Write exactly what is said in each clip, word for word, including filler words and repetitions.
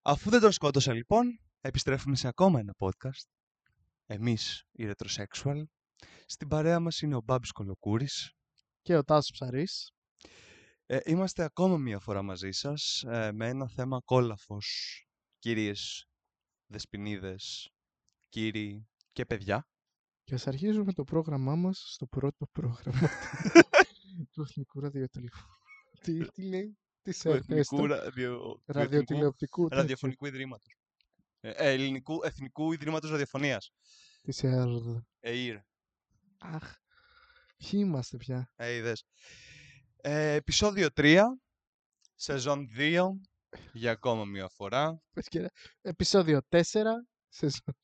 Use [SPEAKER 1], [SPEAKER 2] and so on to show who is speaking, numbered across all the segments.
[SPEAKER 1] Αφού δεν τον σκότωσα λοιπόν, επιστρέφουμε σε ακόμα ένα podcast. Εμείς οι Retrosexual. Στην παρέα μας είναι ο Μπάμπης Κολοκούρης.
[SPEAKER 2] Και ο Τάσος Ψαρής.
[SPEAKER 1] Ε, είμαστε ακόμα μία φορά μαζί σας ε, με ένα θέμα κόλαφος. Κυρίες, δεσποινίδες, κύριοι και παιδιά.
[SPEAKER 2] Και ας αρχίζουμε το πρόγραμμά μας στο πρώτο πρόγραμμα του Εθνικού Ραδιοτηλεοπτικού. τι, τι λέει, τι
[SPEAKER 1] Του Εθνικού
[SPEAKER 2] ραδιο...
[SPEAKER 1] ραδιο...
[SPEAKER 2] Ραδιοτηλεοπτικού
[SPEAKER 1] Ραδιοφωνικού Ιδρύματος. Ε, ε, Ελληνικού Εθνικού Ιδρύματος Ραδιοφωνίας.
[SPEAKER 2] Της ΕΑΡΔ.
[SPEAKER 1] ΕΙΡ.
[SPEAKER 2] Αχ, ποιοι είμαστε πια.
[SPEAKER 1] Ε, είδες. Ε, επεισόδιο τρία, σεζόν δύο, για ακόμα μία φορά.
[SPEAKER 2] Επεισόδιο τέσσερα, σεζόν.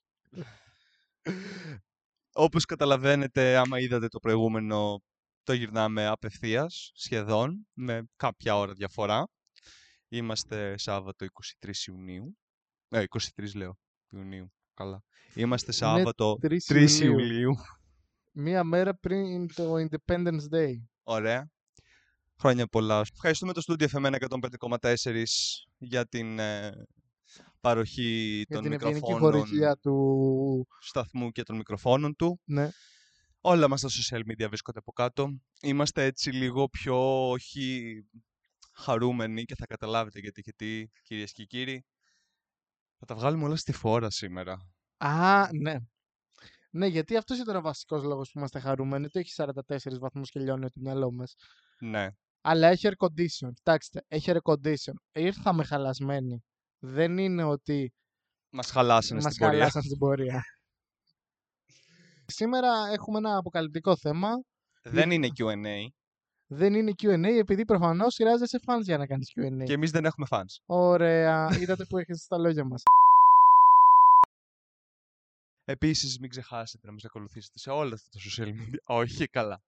[SPEAKER 1] Όπως καταλαβαίνετε, άμα είδατε το προηγούμενο, το γυρνάμε απευθείας, σχεδόν, με κάποια ώρα διαφορά. Είμαστε Σάββατο είκοσι τρεις Ιουνίου. Ε, είκοσι τρεις λέω, Ιουνίου, καλά. Είμαστε Σάββατο
[SPEAKER 2] τρεις
[SPEAKER 1] τρεις
[SPEAKER 2] Ιουλίου.
[SPEAKER 1] Ιουλίου.
[SPEAKER 2] Μία μέρα πριν το Independence Day.
[SPEAKER 1] Ωραία. Χρόνια πολλά. Ευχαριστούμε το Studio εφ εμ εκατόν πέντε κόμμα τέσσερα για την ε, παροχή
[SPEAKER 2] Για
[SPEAKER 1] των
[SPEAKER 2] την ευγενική
[SPEAKER 1] μικροφώνων
[SPEAKER 2] χορηγία του
[SPEAKER 1] σταθμού και των μικροφώνων του.
[SPEAKER 2] Ναι.
[SPEAKER 1] Όλα μας στα social media βρίσκονται από κάτω. Είμαστε έτσι λίγο πιο όχι χαρούμενοι και θα καταλάβετε γιατί, γιατί κυρίες και κύριοι. Θα τα βγάλουμε όλα στη φόρα σήμερα.
[SPEAKER 2] Α, ναι. Ναι, γιατί αυτός ήταν ο βασικός λόγος που είμαστε χαρούμενοι. Το έχει σαράντα τέσσερις βαθμούς και λιώνει το μυαλό μας.
[SPEAKER 1] Ναι.
[SPEAKER 2] Αλλά έχει air condition. Κοιτάξτε, έχει air condition. Ήρθαμε χαλασμένοι. Δεν είναι ότι
[SPEAKER 1] Μας χαλάσανε
[SPEAKER 2] μας
[SPEAKER 1] στην πορεία.
[SPEAKER 2] χαλάσαν στην πορεία. Σήμερα έχουμε ένα αποκαλυπτικό θέμα.
[SPEAKER 1] Δεν είναι κιου εν έι.
[SPEAKER 2] Δεν είναι κιου εν έι, επειδή προφανώς χρειάζεσαι fans για να κάνεις κιου εν έι.
[SPEAKER 1] Και εμείς δεν έχουμε fans.
[SPEAKER 2] Ωραία. Είδατε που έχετε στα λόγια μας.
[SPEAKER 1] Επίσης, μην ξεχάσετε να μας ακολουθήσετε σε όλα αυτά τα social media. Όχι, καλά.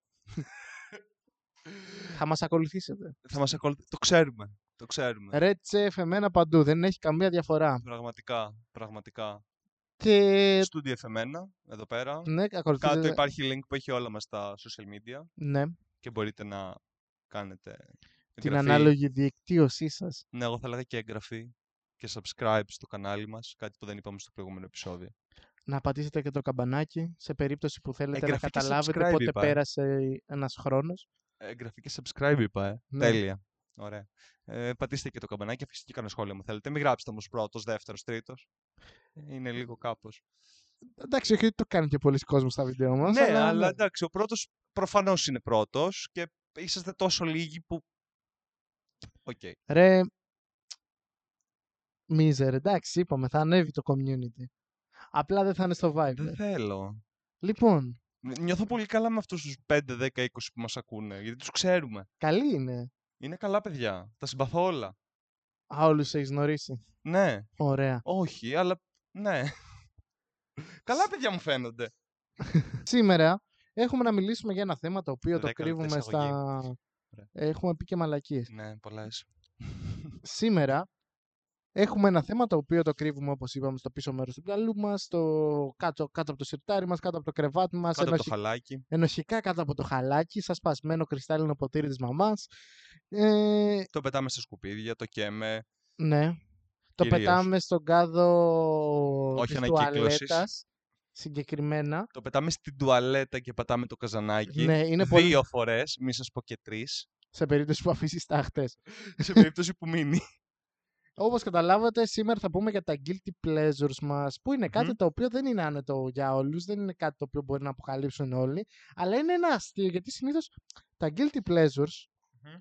[SPEAKER 2] Θα μας ακολουθήσετε.
[SPEAKER 1] Θα μας ακολουθήσετε. Το ξέρουμε. Το ξέρουμε.
[SPEAKER 2] Ρέτσε εφ εμ παντού. Δεν έχει καμία διαφορά.
[SPEAKER 1] Πραγματικά. Πραγματικά.
[SPEAKER 2] Και...
[SPEAKER 1] Studio εφ εμ, εδώ πέρα.
[SPEAKER 2] Ναι, ακολουθείτε...
[SPEAKER 1] Κάτω υπάρχει link που έχει όλα μας τα social media.
[SPEAKER 2] Ναι.
[SPEAKER 1] Και μπορείτε να κάνετε
[SPEAKER 2] την
[SPEAKER 1] εγγραφή.
[SPEAKER 2] ανάλογη δικτύωσή σας.
[SPEAKER 1] Ναι, εγώ θα έλεγα και εγγραφή και subscribe στο κανάλι μας, κάτι που δεν είπαμε στο προηγούμενο επεισόδιο.
[SPEAKER 2] Να πατήσετε και το καμπανάκι σε περίπτωση που θέλετε
[SPEAKER 1] εγγραφή
[SPEAKER 2] να καταλάβετε πότε είπα, πέρασε ένας χρόνος.
[SPEAKER 1] Εγγραφή και subscribe είπα, ε.
[SPEAKER 2] Ναι.
[SPEAKER 1] Τέλεια. Ωραία. Ε, πατήστε και το καμπανάκι, αφήστε και κανένα σχόλιο μου θέλετε. Μην γράψετε όμως πρώτος, δεύτερος, τρίτος. Είναι λίγο κάπως.
[SPEAKER 2] Εντάξει, όχι ότι το κάνει και πολλοί κόσμος στα βίντεο μας.
[SPEAKER 1] Ναι,
[SPEAKER 2] αλλά,
[SPEAKER 1] αλλά εντάξει, ο πρώτος προφανώς είναι πρώτος και είσαστε τόσο λίγοι που... Οκ. Okay.
[SPEAKER 2] Ρε, μίζερ, εντάξει, είπαμε, θα ανέβει το community. Απλά δεν θα είναι στο vibe.
[SPEAKER 1] Δεν θέλω.
[SPEAKER 2] Λοιπόν.
[SPEAKER 1] Νιώθω πολύ καλά με αυτούς τους πέντε, δέκα, είκοσι που μας ακούνε, γιατί τους ξέρουμε.
[SPEAKER 2] Καλή είναι.
[SPEAKER 1] Είναι καλά παιδιά. Τα συμπαθώ όλα.
[SPEAKER 2] Α, όλους έχεις γνωρίσει.
[SPEAKER 1] Ναι.
[SPEAKER 2] Ωραία.
[SPEAKER 1] Όχι, αλλά ναι. Καλά παιδιά μου φαίνονται.
[SPEAKER 2] Σήμερα έχουμε να μιλήσουμε για ένα θέμα το οποίο το κρύβουμε στα...
[SPEAKER 1] Ωραία.
[SPEAKER 2] Έχουμε πει και μαλακίες.
[SPEAKER 1] Ναι, πολλές.
[SPEAKER 2] Σήμερα έχουμε ένα θέμα το οποίο το κρύβουμε, όπως είπαμε, στο πίσω μέρος του μυαλού μας, στο κάτω, κάτω από το σιρτάρι μας, κάτω από το κρεβάτι μας,
[SPEAKER 1] κάτω
[SPEAKER 2] ενοχι...
[SPEAKER 1] από το χαλάκι.
[SPEAKER 2] ενοχικά κάτω από το χαλάκι, σαν σπασμένο κρυστάλλινο ποτήρι της μαμάς. Ε...
[SPEAKER 1] Το πετάμε στα σκουπίδια, το καίμε.
[SPEAKER 2] Ναι. Το
[SPEAKER 1] Κυρίως.
[SPEAKER 2] πετάμε στον κάδο
[SPEAKER 1] Όχι
[SPEAKER 2] της τουαλέτας, συγκεκριμένα.
[SPEAKER 1] Το πετάμε στην τουαλέτα και πατάμε το καζανάκι.
[SPEAKER 2] Ναι, είναι
[SPEAKER 1] δύο
[SPEAKER 2] πολύ...
[SPEAKER 1] φορές, μη σας πω και τρεις.
[SPEAKER 2] Σε περίπτωση που αφήσεις τάχτες.
[SPEAKER 1] Σε περίπτωση που μείνει.
[SPEAKER 2] Όπως καταλάβατε, σήμερα θα πούμε για τα guilty pleasures μας, που είναι κάτι mm-hmm. το οποίο δεν είναι άνετο για όλους, δεν είναι κάτι το οποίο μπορεί να αποκαλύψουν όλοι, αλλά είναι ένα αστείο, γιατί συνήθως τα guilty pleasures mm-hmm.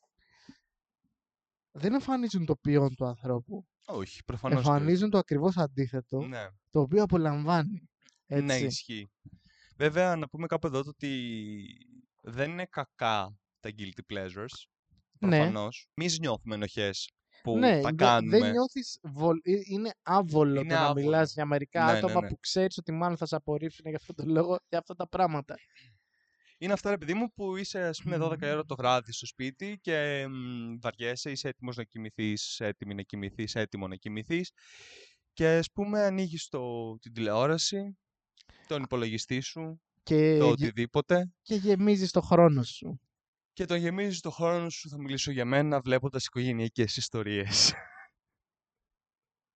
[SPEAKER 2] δεν εμφανίζουν το ποιόν του ανθρώπου.
[SPEAKER 1] Όχι, προφανώς.
[SPEAKER 2] Εμφανίζουν το ακριβώς αντίθετο,
[SPEAKER 1] ναι.
[SPEAKER 2] το οποίο απολαμβάνει. Έτσι.
[SPEAKER 1] Ναι, ισχύει. Βέβαια, να πούμε κάπου εδώ ότι δεν είναι κακά τα guilty pleasures. Προφανώς. Ναι. Εμείς νιώθουμε ενοχές που
[SPEAKER 2] ναι,
[SPEAKER 1] τα κάνουμε.
[SPEAKER 2] Δεν νιώθεις, βολ... είναι άβολο είναι το άβολο. Να μιλάς για μερικά ναι, άτομα ναι, ναι. που ξέρεις ότι μάλλον θα σε απορρίψουν για αυτόν τον λόγο, για αυτά τα πράγματα.
[SPEAKER 1] Είναι αυτά, ρε παιδί μου, που είσαι ας πούμε δώδεκα ώρα το βράδυ στο σπίτι και μ, βαριέσαι, είσαι έτοιμος να κοιμηθείς, έτοιμη να κοιμηθείς, έτοιμο να κοιμηθείς και ας πούμε ανοίγεις το, την τηλεόραση, τον υπολογιστή σου, και... το οτιδήποτε.
[SPEAKER 2] Και γεμίζεις το χρόνο σου.
[SPEAKER 1] Και τον γεμίζεις το χρόνο σου, θα μιλήσω για μένα, βλέποντας οικογενειακές ιστορίες.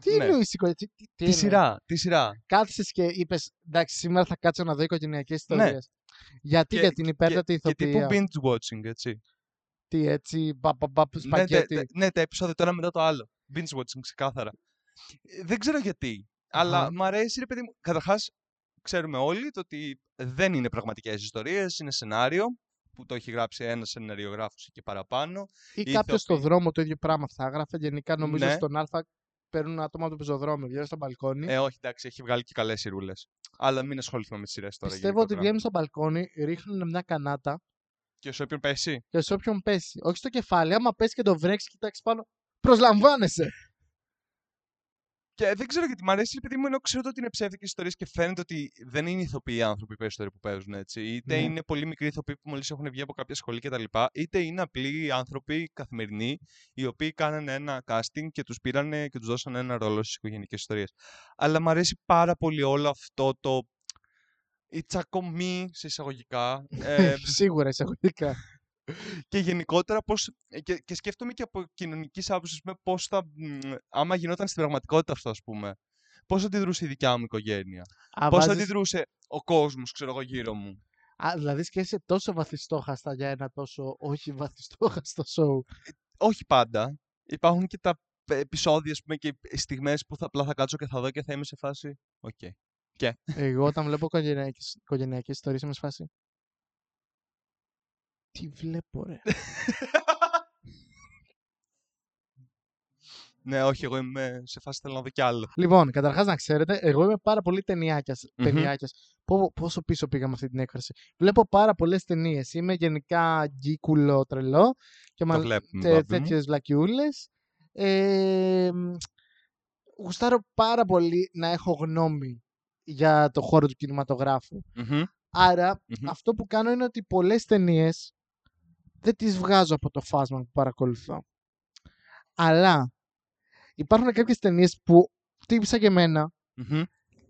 [SPEAKER 2] Τι
[SPEAKER 1] Ναι.
[SPEAKER 2] εννοείς οικογενειακή. Τι, τι, τι
[SPEAKER 1] Τη
[SPEAKER 2] εννοείς?
[SPEAKER 1] σειρά, τη σειρά.
[SPEAKER 2] Κάθισες και είπες, εντάξει, σήμερα θα κάτσω να δω οικογενειακές
[SPEAKER 1] Ναι.
[SPEAKER 2] ιστορίες. Γιατί,
[SPEAKER 1] Και,
[SPEAKER 2] για την
[SPEAKER 1] και,
[SPEAKER 2] υπέρτατη
[SPEAKER 1] και τύπου
[SPEAKER 2] ηθοποιία.
[SPEAKER 1] binge watching, έτσι.
[SPEAKER 2] Τι έτσι, μπα, μπα, μπα,
[SPEAKER 1] Ναι, τε-
[SPEAKER 2] σπαγγέτι.
[SPEAKER 1] τε- ναι, τα επεισόδια το ένα μετά το άλλο. Binge watching, ξεκάθαρα. Ε, Δεν ξέρω γιατί. Αλλά
[SPEAKER 2] Αχα.
[SPEAKER 1] μ' αρέσει, ρε παιδί μου. Καταρχάς, ξέρουμε όλοι το ότι δεν είναι πραγματικές ιστορίες, είναι σενάριο που το έχει γράψει ένας σεναριογράφος και παραπάνω.
[SPEAKER 2] Ή
[SPEAKER 1] Οι
[SPEAKER 2] κάποιο στο
[SPEAKER 1] ηθοποιοί-
[SPEAKER 2] δρόμο το ίδιο πράγμα θα έγραφε. Γενικά νομίζω
[SPEAKER 1] Ναι.
[SPEAKER 2] στον Α παίρνουν άτομα από το πεζοδρόμιο, βγαίνουν στο μπαλκόνι.
[SPEAKER 1] Ε, όχι, εντάξει, έχει βγάλει και καλές σειρούλες. Αλλά μην ασχοληθούμε με τις σειρές τώρα.
[SPEAKER 2] Πιστεύω ότι
[SPEAKER 1] γενικότερα.
[SPEAKER 2] βγαίνουν στο μπαλκόνι, ρίχνουν μια κανάτα
[SPEAKER 1] Και σε όποιον πέσει.
[SPEAKER 2] και σε όποιον πέσει. Όχι στο κεφάλι, άμα πέσει και το βρέξει, κοιτάξει πάνω. Προσλαμβάνεσαι!
[SPEAKER 1] Και δεν ξέρω γιατί μ' αρέσει, επειδή μου ενώ ξέρω ότι είναι ψεύτικες ιστορίες και φαίνεται ότι δεν είναι ηθοποιοί άνθρωποι περισσότεροι που παίζουν έτσι. Είτε
[SPEAKER 2] Ναι.
[SPEAKER 1] είναι πολύ μικροί ηθοποιοί που μόλις έχουν βγει από κάποια σχολή κτλ. Είτε είναι απλοί άνθρωποι καθημερινοί, οι οποίοι κάνανε ένα casting και τους πήρανε και τους δώσανε ένα ρόλο στις οικογενειακές ιστορίες. Αλλά μ' αρέσει πάρα πολύ όλο αυτό το. Η τσακωμή σε εισαγωγικά. ε,
[SPEAKER 2] Σίγουρα εισαγωγικά.
[SPEAKER 1] και γενικότερα πώς. ε, Και, και σκέφτομαι και από κοινωνική άποψη πώς θα. μ, Άμα γινόταν στην πραγματικότητα αυτό, ας πούμε. Πώς θα αντιδρούσε η δικιά μου οικογένεια.
[SPEAKER 2] Α,
[SPEAKER 1] Πώς θα
[SPEAKER 2] βάζεις-
[SPEAKER 1] αντιδρούσε ο κόσμος, ξέρω εγώ, γύρω μου.
[SPEAKER 2] Α, δηλαδή σκέφτεσαι τόσο βαθιστόχαστα για ένα τόσο όχι βαθιστόχαστο σοου.
[SPEAKER 1] Όχι πάντα. Υπάρχουν και τα ε, επεισόδια, ας πούμε, και οι στιγμές που θα, απλά θα κάτσω και θα δω και θα είμαι σε φάση. Οκ.
[SPEAKER 2] Εγώ όταν βλέπω οικογενειακές, οικογενειακές ιστορίες είμαι σε φάση. Τι βλέπω ρε.
[SPEAKER 1] Ναι, όχι, εγώ είμαι σε φάση θέλω να δω κι άλλο.
[SPEAKER 2] Λοιπόν, καταρχάς να ξέρετε, εγώ είμαι πάρα πολύ ταινιάκιας.
[SPEAKER 1] Μμμ.
[SPEAKER 2] ταινιάκιας. Πο- πόσο πίσω πήγα με αυτή την έκφραση. Βλέπω πάρα πολλές ταινίες. Είμαι γενικά γκίκουλο τρελό και
[SPEAKER 1] Το
[SPEAKER 2] μα...
[SPEAKER 1] βλέπουμε,
[SPEAKER 2] τε-
[SPEAKER 1] μπάμπη μου.
[SPEAKER 2] τέτοιες βλακιούλες. Ε, μ, γουστάρω πάρα πολύ να έχω γνώμη για το χώρο του κινηματογράφου.
[SPEAKER 1] Μμμ,
[SPEAKER 2] Άρα,
[SPEAKER 1] μμμ.
[SPEAKER 2] αυτό που κάνω είναι ότι πολλές ταινίες δεν τις βγάζω από το φάσμα που παρακολουθώ. Αλλά υπάρχουν κάποιες ταινίες που τύπησα και εμένα
[SPEAKER 1] Μμμ.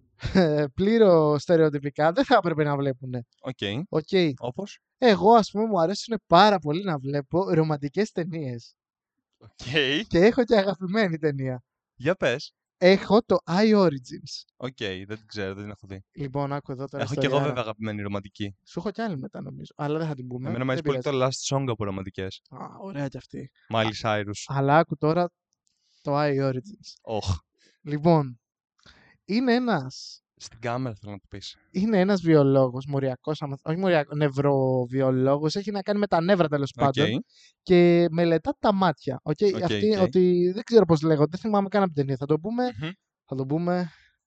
[SPEAKER 2] πλήρω στερεοτυπικά δεν θα έπρεπε να βλέπουν.
[SPEAKER 1] Οκ.
[SPEAKER 2] Okay.
[SPEAKER 1] Όπως.
[SPEAKER 2] Εγώ, ας πούμε, μου αρέσουν πάρα πολύ να βλέπω ρομαντικές ταινίες.
[SPEAKER 1] Οκ.
[SPEAKER 2] Και έχω και αγαπημένη ταινία.
[SPEAKER 1] Για πες.
[SPEAKER 2] Έχω το I Origins.
[SPEAKER 1] Οκ, δεν την ξέρω, δεν την έχω δει.
[SPEAKER 2] Λοιπόν, άκου εδώ τώρα.
[SPEAKER 1] Έχω και εγώ
[SPEAKER 2] ιστοριάρα.
[SPEAKER 1] βέβαια αγαπημένη ρομαντική.
[SPEAKER 2] Σου έχω κι άλλη μετά, νομίζω. Αλλά δεν θα την πούμε.
[SPEAKER 1] Εμένα μου αρέσει
[SPEAKER 2] δεν
[SPEAKER 1] πολύ το Last Song από ρομαντικές.
[SPEAKER 2] πειράζει. Α, ωραία κι αυτή.
[SPEAKER 1] Miley Cyrus.
[SPEAKER 2] Αλλά άκου τώρα το I Origins.
[SPEAKER 1] Οχ.
[SPEAKER 2] Λοιπόν, είναι ένας
[SPEAKER 1] Στην κάμερα θέλω να το πεις.
[SPEAKER 2] είναι ένας βιολόγος, μοριακός, αμα- όχι μοριακός, νευροβιολόγος, έχει να κάνει με τα νεύρα τέλος
[SPEAKER 1] Οκ.
[SPEAKER 2] πάντων και μελετά τα μάτια. Okay?
[SPEAKER 1] Οκ,
[SPEAKER 2] Αυτή,
[SPEAKER 1] οκ.
[SPEAKER 2] ότι, δεν ξέρω πώς λέγονται, δεν θυμάμαι καν από την ταινία. Θα το πούμε,
[SPEAKER 1] Μμμ.
[SPEAKER 2] θα το πούμε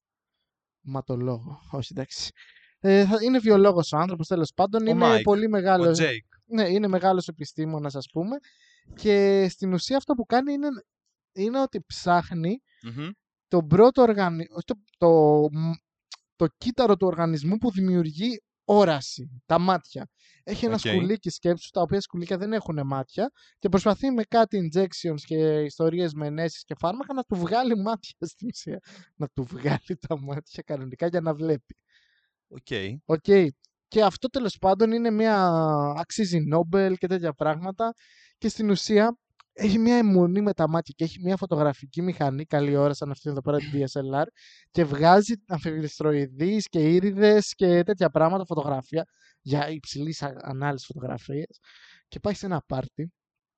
[SPEAKER 2] ματολόγο. Όχι, εντάξει. Ε, θα, είναι βιολόγος ο άνθρωπος τέλος πάντων,
[SPEAKER 1] Ο
[SPEAKER 2] είναι
[SPEAKER 1] Mike,
[SPEAKER 2] πολύ
[SPEAKER 1] Ο
[SPEAKER 2] μεγάλος,
[SPEAKER 1] Jake.
[SPEAKER 2] ναι, είναι μεγάλος επιστήμονας ας πούμε και στην ουσία αυτό που κάνει είναι, είναι ότι ψάχνει
[SPEAKER 1] Μμμ.
[SPEAKER 2] τον πρώτο οργανισμό, το, το, μ- το κύτταρο του οργανισμού που δημιουργεί όραση, τα μάτια. Έχει ένα
[SPEAKER 1] Οκ.
[SPEAKER 2] σκουλίκι σκέψου, τα οποία σκουλίκια δεν έχουν μάτια και προσπαθεί με κάτι injections και ιστορίες με ενέσεις και φάρμακα να του βγάλει μάτια στην ουσία. Να του βγάλει τα μάτια κανονικά για να βλέπει.
[SPEAKER 1] Οκ.
[SPEAKER 2] Οκ. Και αυτό τέλος πάντων είναι μια αξίζει Νόμπελ και τέτοια πράγματα και στην ουσία έχει μια αιμονή με τα μάτια και έχει μια φωτογραφική μηχανή, καλή ώρα σαν αυτή εδώ πέρα τη ντι ες ελ αρ και βγάζει αμφιβιστροειδείς και ήριδες και τέτοια πράγματα, φωτογραφία για υψηλής α- ανάλυσης φωτογραφίες και πάει σε ένα πάρτι.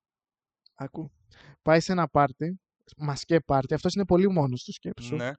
[SPEAKER 2] Ακού. Πάει σε ένα πάρτι, μασκέ πάρτι, αυτός είναι πολύ μόνος του σκέψου
[SPEAKER 1] Ναι.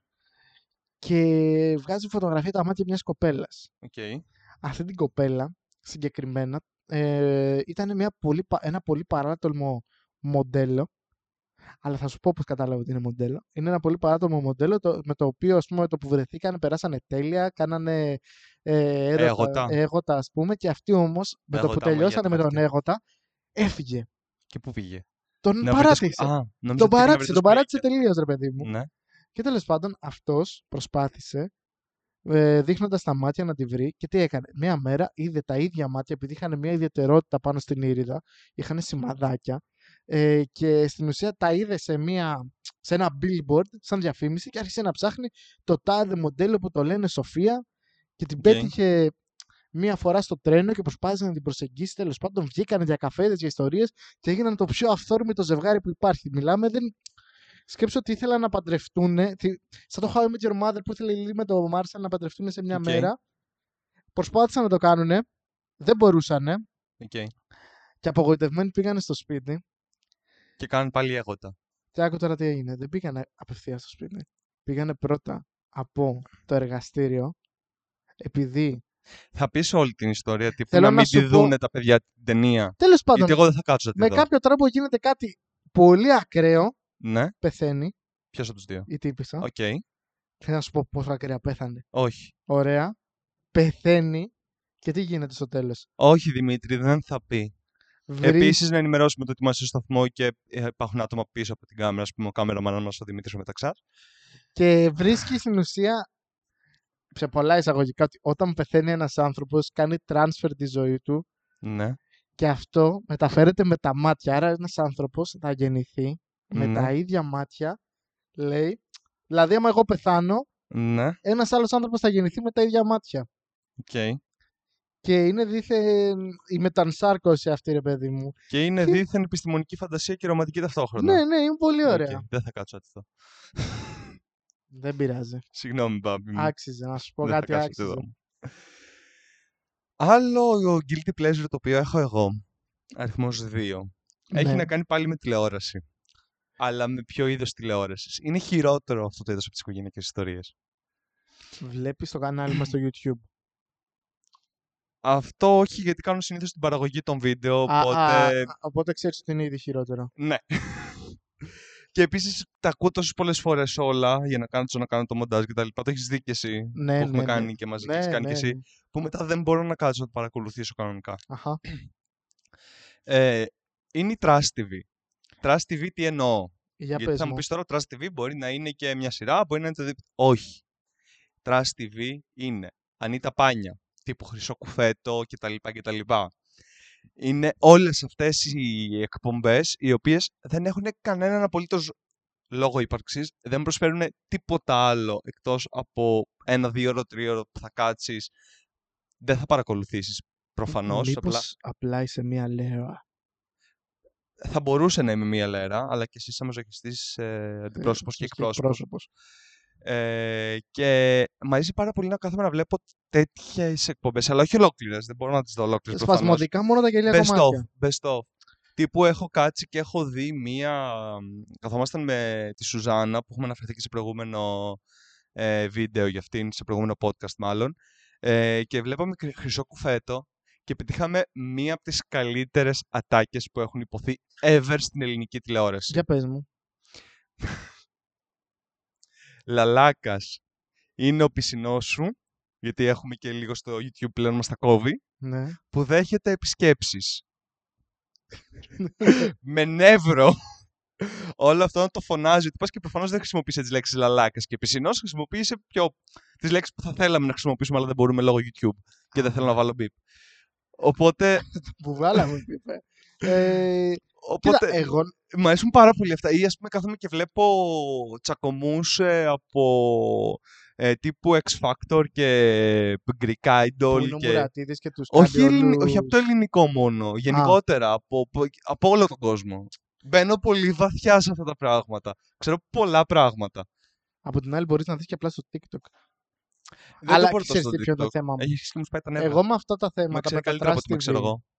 [SPEAKER 2] και βγάζει φωτογραφία τα μάτια μιας κοπέλας.
[SPEAKER 1] Οκ.
[SPEAKER 2] Αυτή την κοπέλα συγκεκριμένα ε, ήταν μια πολύ, πα- ένα πολύ παράτολμο μοντέλο, αλλά θα σου πω πώς κατάλαβα ότι είναι μοντέλο. Είναι ένα πολύ παράτολμο μοντέλο το, με το οποίο ας πούμε, το που βρεθήκαν περάσανε τέλεια, κάνανε ε, έρωτα,
[SPEAKER 1] Έγωτα.
[SPEAKER 2] έγωτα ας πούμε και αυτή όμως με το που
[SPEAKER 1] Έγωτα,
[SPEAKER 2] τελειώσανε με τον
[SPEAKER 1] μαγιά,
[SPEAKER 2] έγωτα έφυγε.
[SPEAKER 1] Και πού πήγε.
[SPEAKER 2] Τον
[SPEAKER 1] Να βρει το
[SPEAKER 2] παράτησε.
[SPEAKER 1] σκου- Α, νόμιζα
[SPEAKER 2] Τον
[SPEAKER 1] ότι πήγε να βρει
[SPEAKER 2] παράτησε,
[SPEAKER 1] το
[SPEAKER 2] τον παράτησε
[SPEAKER 1] σκουλίκι.
[SPEAKER 2] τελείως ρε παιδί μου.
[SPEAKER 1] Ναι.
[SPEAKER 2] Και τέλος πάντων αυτός προσπάθησε ε, δείχνοντας τα μάτια να τη βρει και τι έκανε. Μία μέρα είδε τα ίδια μάτια επειδή είχαν μια ιδιαιτερότητα πάνω στην ήριδα, είχαν σημαδάκια ε, και στην ουσία τα είδε σε, μια, σε ένα billboard σαν διαφήμιση και άρχισε να ψάχνει το τάδε μοντέλο που το λένε Σοφία και την
[SPEAKER 1] Οκ.
[SPEAKER 2] πέτυχε μία φορά στο τρένο και προσπάθησε να την προσεγγίσει. Τέλος πάντων βγήκαν για καφέδες, για ιστορίες και έγιναν το πιο αυθόρμητο ζευγάρι που υπάρχει. Μιλάμε δεν... Σκέψω ότι ήθελα να παντρευτούν. Σαν το How I Met Your Mother που ήθελε η Lily με το Marshall να παντρευτούν σε μια
[SPEAKER 1] Okay.
[SPEAKER 2] μέρα. Προσπάθησαν να το κάνουνε. Δεν μπορούσανε.
[SPEAKER 1] Okay.
[SPEAKER 2] Και απογοητευμένοι πήγανε στο σπίτι.
[SPEAKER 1] Και κάνουν πάλι έγωτα.
[SPEAKER 2] Και άκου τώρα τι έγινε. Δεν πήγανε απευθείας στο σπίτι. Πήγανε πρώτα από το εργαστήριο. Επειδή.
[SPEAKER 1] Θα πεις όλη την ιστορία. Τύπου
[SPEAKER 2] Θέλω
[SPEAKER 1] να
[SPEAKER 2] να
[SPEAKER 1] μην
[SPEAKER 2] σου
[SPEAKER 1] τη
[SPEAKER 2] πω-
[SPEAKER 1] δούνε τα παιδιά την ταινία.
[SPEAKER 2] Τέλος πάντων,
[SPEAKER 1] Γιατί εγώ δεν θα κάτσω να τη
[SPEAKER 2] με
[SPEAKER 1] δω.
[SPEAKER 2] κάποιο τρόπο γίνεται κάτι πολύ ακραίο.
[SPEAKER 1] Ναι.
[SPEAKER 2] Πεθαίνει
[SPEAKER 1] Ποιος από τους δύο.
[SPEAKER 2] η τύπισσα.
[SPEAKER 1] Οκ.
[SPEAKER 2] Θέλω να σου πω πόσο ακραία πέθανε.
[SPEAKER 1] Όχι.
[SPEAKER 2] Ωραία. Πεθαίνει. Και τι γίνεται στο τέλος.
[SPEAKER 1] Όχι, Δημήτρη, δεν θα πει.
[SPEAKER 2] Βρει...
[SPEAKER 1] Επίσης, να ενημερώσουμε το ότι είμαστε στο σταθμό και ε, υπάρχουν άτομα πίσω από την κάμερα. Ας πούμε, ο κάμεραμαν μας ο Δημήτρης ο Μεταξάς.
[SPEAKER 2] Και βρίσκει στην ουσία, σε πολλά εισαγωγικά, ότι όταν πεθαίνει ένας άνθρωπος κάνει transfer τη ζωή του
[SPEAKER 1] Ναι.
[SPEAKER 2] και αυτό μεταφέρεται με τα μάτια. Άρα ένας άνθρωπος θα γεννηθεί με
[SPEAKER 1] Ναι.
[SPEAKER 2] τα ίδια μάτια, λέει. Δηλαδή, άμα εγώ πεθάνω,
[SPEAKER 1] Ναι.
[SPEAKER 2] ένας άλλος άνθρωπος θα γεννηθεί με τα ίδια μάτια.
[SPEAKER 1] Okay.
[SPEAKER 2] Και είναι δίθεν η μετανσάρκωση αυτή, ρε παιδί μου.
[SPEAKER 1] Και είναι
[SPEAKER 2] Και-
[SPEAKER 1] δίθεν επιστημονική φαντασία και ρομαντική ταυτόχρονα.
[SPEAKER 2] Ναι, ναι, είναι πολύ ωραία.
[SPEAKER 1] Οκ, δεν θα κάτσω να τη δω.
[SPEAKER 2] Δεν πειράζει.
[SPEAKER 1] Συγγνώμη, Μπάμπη μου.
[SPEAKER 2] Άξιζε, να σου πω
[SPEAKER 1] Δεν θα
[SPEAKER 2] κάτι
[SPEAKER 1] κάτσω να τη
[SPEAKER 2] άξιζε.
[SPEAKER 1] δω. Άλλο guilty pleasure το οποίο έχω εγώ, αριθμός δύο, έχει
[SPEAKER 2] Ναι.
[SPEAKER 1] να κάνει πάλι με τηλεόραση. Αλλά με ποιο είδος τηλεόρασης. Είναι χειρότερο αυτό το είδος από τις οικογενειακές ιστορίες.
[SPEAKER 2] Βλέπεις το κανάλι μας στο YouTube.
[SPEAKER 1] Αυτό όχι, γιατί κάνω συνήθως την παραγωγή των βίντεο,
[SPEAKER 2] Α,
[SPEAKER 1] οπότε...
[SPEAKER 2] α, α, οπότε ξέρεις ότι είναι ήδη χειρότερο.
[SPEAKER 1] Ναι. Και επίσης τα ακούω τόσες πολλές φορές όλα για να κάνω, να κάνω το μοντάζ και τα λοιπά. Το έχεις δει και εσύ,
[SPEAKER 2] Ναι,
[SPEAKER 1] που έχουμε
[SPEAKER 2] ναι,
[SPEAKER 1] κάνει
[SPEAKER 2] ναι.
[SPEAKER 1] και μαζί
[SPEAKER 2] Ναι,
[SPEAKER 1] και έχεις κάνει
[SPEAKER 2] ναι,
[SPEAKER 1] και εσύ,
[SPEAKER 2] ναι.
[SPEAKER 1] που μετά δεν μπορώ να κάτσω να το παρακολουθήσω κανονικά.
[SPEAKER 2] Αχα.
[SPEAKER 1] Ε, είναι η Trash τι βι. Trash τι βι τι εννοώ.
[SPEAKER 2] Για
[SPEAKER 1] Γιατί
[SPEAKER 2] πες
[SPEAKER 1] θα μου
[SPEAKER 2] μου.
[SPEAKER 1] πεις τώρα Trash τι βι μπορεί να είναι και μια σειρά, μπορεί να είναι το δι... Όχι. Trash τι βι είναι Ανίτα Πάνια, τύπου Χρυσό Κουφέτο κτλ. κτλ. Είναι όλες αυτές οι εκπομπές οι οποίες δεν έχουν κανέναν απολύτως λόγο ύπαρξης, δεν προσφέρουν τίποτα άλλο εκτός από ένα δύο ώρο, τρία ώρο που θα κάτσεις, δεν θα παρακολουθήσεις προφανώς.
[SPEAKER 2] Μήπως
[SPEAKER 1] Απλά
[SPEAKER 2] απλά είσαι μία λέρα.
[SPEAKER 1] θα μπορούσε να είμαι μία λέρα, αλλά και εσύ είσαι μαζοχιστής ε, αντιπρόσωπος και εκπρόσωπος.
[SPEAKER 2] Πρόσωπος.
[SPEAKER 1] Ε, και μου αρέσει πάρα πολύ να κάθομαι να βλέπω τέτοιες εκπομπές, αλλά όχι ολόκληρες, δεν μπορώ να τις δω ολόκληρες προφανώς.
[SPEAKER 2] Σπασμωδικά μόνο τα γελία
[SPEAKER 1] Best
[SPEAKER 2] κομμάτια.
[SPEAKER 1] of, best of. Τύπου έχω κάτσει και έχω δει μία... Καθόμασταν με τη Σουζάννα, που έχουμε αναφερθεί και σε προηγούμενο ε, βίντεο για αυτήν, σε προηγούμενο podcast μάλλον, ε, και βλέπαμε Χρυ- Χρυσό Κουφέτο και πετύχαμε μία από τις καλύτερες ατάκες που έχουν υποθεί ever στην ελληνική τηλεόραση.
[SPEAKER 2] Για πες μου.
[SPEAKER 1] Λαλάκας είναι ο πισινός σου, γιατί έχουμε και λίγο στο YouTube πλέον μας τα κόβει,
[SPEAKER 2] Ναι.
[SPEAKER 1] που δέχεται επισκέψεις. Με νεύρο. Όλο αυτό να το φωνάζει ότι πας και προφανώς δεν χρησιμοποίησε τις λέξεις λαλάκας και πισινός, χρησιμοποίησε πιο τις λέξεις που θα θέλαμε να χρησιμοποιήσουμε, αλλά δεν μπορούμε λόγω YouTube και δεν θέλω να βάλω μπιπ. Οπότε,
[SPEAKER 2] Που βγάλαμε, είπε. Ε,
[SPEAKER 1] οπότε
[SPEAKER 2] κοίτα, εγώ...
[SPEAKER 1] μου αρέσουν πάρα πολύ αυτά. Ή ας πούμε κάθομαι και βλέπω τσακωμούς ε, από ε, τύπου X Factor και Greek Idol.
[SPEAKER 2] Που είναι ο
[SPEAKER 1] και...
[SPEAKER 2] Μουρατίδης και τους
[SPEAKER 1] όχι,
[SPEAKER 2] κάνει
[SPEAKER 1] ελληνι...
[SPEAKER 2] όλους...
[SPEAKER 1] όχι από το ελληνικό μόνο, γενικότερα, από, από όλο τον κόσμο. Μπαίνω πολύ βαθιά σε αυτά τα πράγματα. Ξέρω πολλά πράγματα.
[SPEAKER 2] Από την άλλη μπορείς να δεις και απλά στο TikTok.
[SPEAKER 1] Δεν
[SPEAKER 2] Αλλά
[SPEAKER 1] το μπορώ
[SPEAKER 2] ξέρεις
[SPEAKER 1] τόσο
[SPEAKER 2] τι
[SPEAKER 1] στο
[SPEAKER 2] ποιο είναι το
[SPEAKER 1] TikTok.
[SPEAKER 2] θέμα μου.
[SPEAKER 1] Έχεις και μου σπάει τα νεύρα.
[SPEAKER 2] Εγώ με αυτά τα
[SPEAKER 1] Με
[SPEAKER 2] θέματα,
[SPEAKER 1] ξέρει
[SPEAKER 2] με τα
[SPEAKER 1] καλύτερα από
[SPEAKER 2] Trash
[SPEAKER 1] ό,τι με ξέρω
[SPEAKER 2] τι βι,
[SPEAKER 1] εγώ.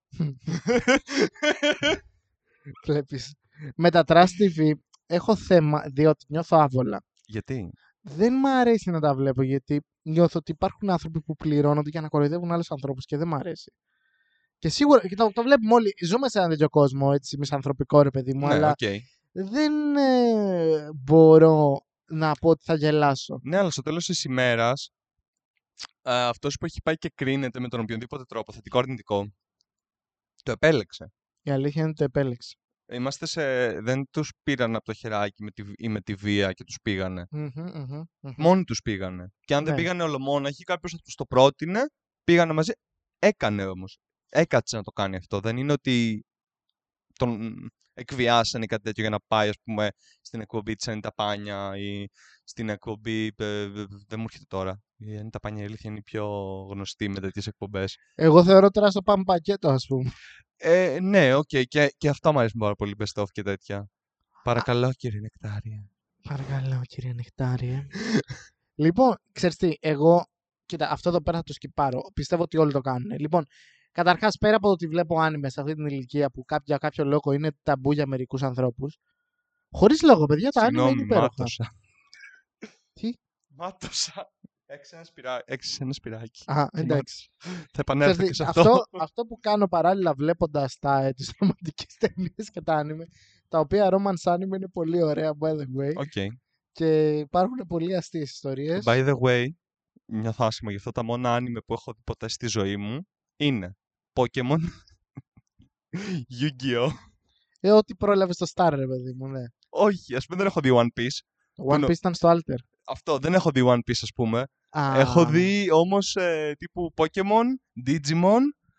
[SPEAKER 2] βλέπεις. Με τα Trash τι βι έχω θέμα, διότι νιώθω άβολα.
[SPEAKER 1] Γιατί?
[SPEAKER 2] Δεν μ' αρέσει να τα βλέπω, γιατί νιώθω ότι υπάρχουν άνθρωποι που πληρώνονται για να κοροϊδεύουν άλλους ανθρώπους και δεν μ' αρέσει. Και σίγουρα, και το, το βλέπουμε όλοι, ζούμε σε έναν τέτοιο κόσμο, έτσι, μισανθρωπικό ρε παιδί μου,
[SPEAKER 1] Ναι,
[SPEAKER 2] αλλά
[SPEAKER 1] οκ.
[SPEAKER 2] δεν ε, μπορώ να πω ότι θα γελάσω.
[SPEAKER 1] Ναι, αλλά στο τέλος της ημέρας, α, αυτός που έχει πάει και κρίνεται με τον οποιονδήποτε τρόπο, θετικό αρνητικό, το επέλεξε.
[SPEAKER 2] Η αλήθεια είναι ότι το επέλεξε.
[SPEAKER 1] Είμαστε σε... Δεν τους πήραν από το χεράκι με τη... ή με τη βία και τους πήγανε.
[SPEAKER 2] Μμμ, μμμ, μμμ.
[SPEAKER 1] Μόνοι τους πήγανε. Και αν δεν
[SPEAKER 2] Ναι.
[SPEAKER 1] πήγανε ολομόναχοι, κάποιος θα τους το πρότεινε, πήγανε μαζί. Έκανε όμως. Έκατσε να το κάνει αυτό. Δεν είναι ότι τον εκβιάσανε ή κάτι τέτοιο για να πάει, ας πούμε, στην εκπομπή της Ανίτα Πάνια ή στην εκπομπή. ε, ε, Δεν μου έρχεται τώρα. Η Ανίτα Πάνια η αλήθεια είναι η πιο γνωστή με τέτοιες εκπομπές.
[SPEAKER 2] Εγώ θεωρώ τώρα στο πάμε πακέτο, ας πούμε.
[SPEAKER 1] Ε, ναι, οκ. Και, και αυτά μου αρέσουν πάρα πολύ, best of και τέτοια. Παρακαλώ, κύριε Νεκτάρια.
[SPEAKER 2] Παρακαλώ, κύριε Νεκτάριε. Λοιπόν, ξέρεις τι, εγώ, κοίτα, αυτό εδώ πέρα θα το σκυπάρω. Πιστεύω ότι όλοι το κάνουν. Λοιπόν, καταρχάς, πέρα από το ότι βλέπω άνιμε σε αυτή την ηλικία που για κάποιο λόγο είναι ταμπού για μερικούς ανθρώπους, χωρίς λόγο, παιδιά, τα άνιμε είναι
[SPEAKER 1] Συγγνώμη,
[SPEAKER 2] υπέροχα.
[SPEAKER 1] μάτωσα.
[SPEAKER 2] Τι?
[SPEAKER 1] Μάτωσα. Έξι ένα, σπυρά... Έξι ένα σπυράκι.
[SPEAKER 2] Α, εντάξει.
[SPEAKER 1] Θα επανέλθω και σε αυτό.
[SPEAKER 2] αυτό. Αυτό που κάνω παράλληλα βλέποντας τα, ε, τις ρομαντικές ταινίες και τα άνιμε, τα οποία romance anime είναι πολύ ωραία, by the way.
[SPEAKER 1] Okay.
[SPEAKER 2] Και υπάρχουν πολύ αστείες ιστορίες.
[SPEAKER 1] By the way, νιώθω άσχημα γι' αυτό. Τα μόνα άνιμε που έχω δει ποτέ στη ζωή μου είναι Pokemon, Yu-Gi-Oh!
[SPEAKER 2] Ε, ό,τι πρόλαβε στο Star, ρε παιδί μου, ναι.
[SPEAKER 1] Όχι, ας πούμε δεν έχω δει One Piece.
[SPEAKER 2] One Piece ήταν στο Alter.
[SPEAKER 1] Αυτό, δεν έχω δει One Piece, ας πούμε.
[SPEAKER 2] Α,
[SPEAKER 1] Έχω δει όμως ε, τύπου Pokemon, Digimon.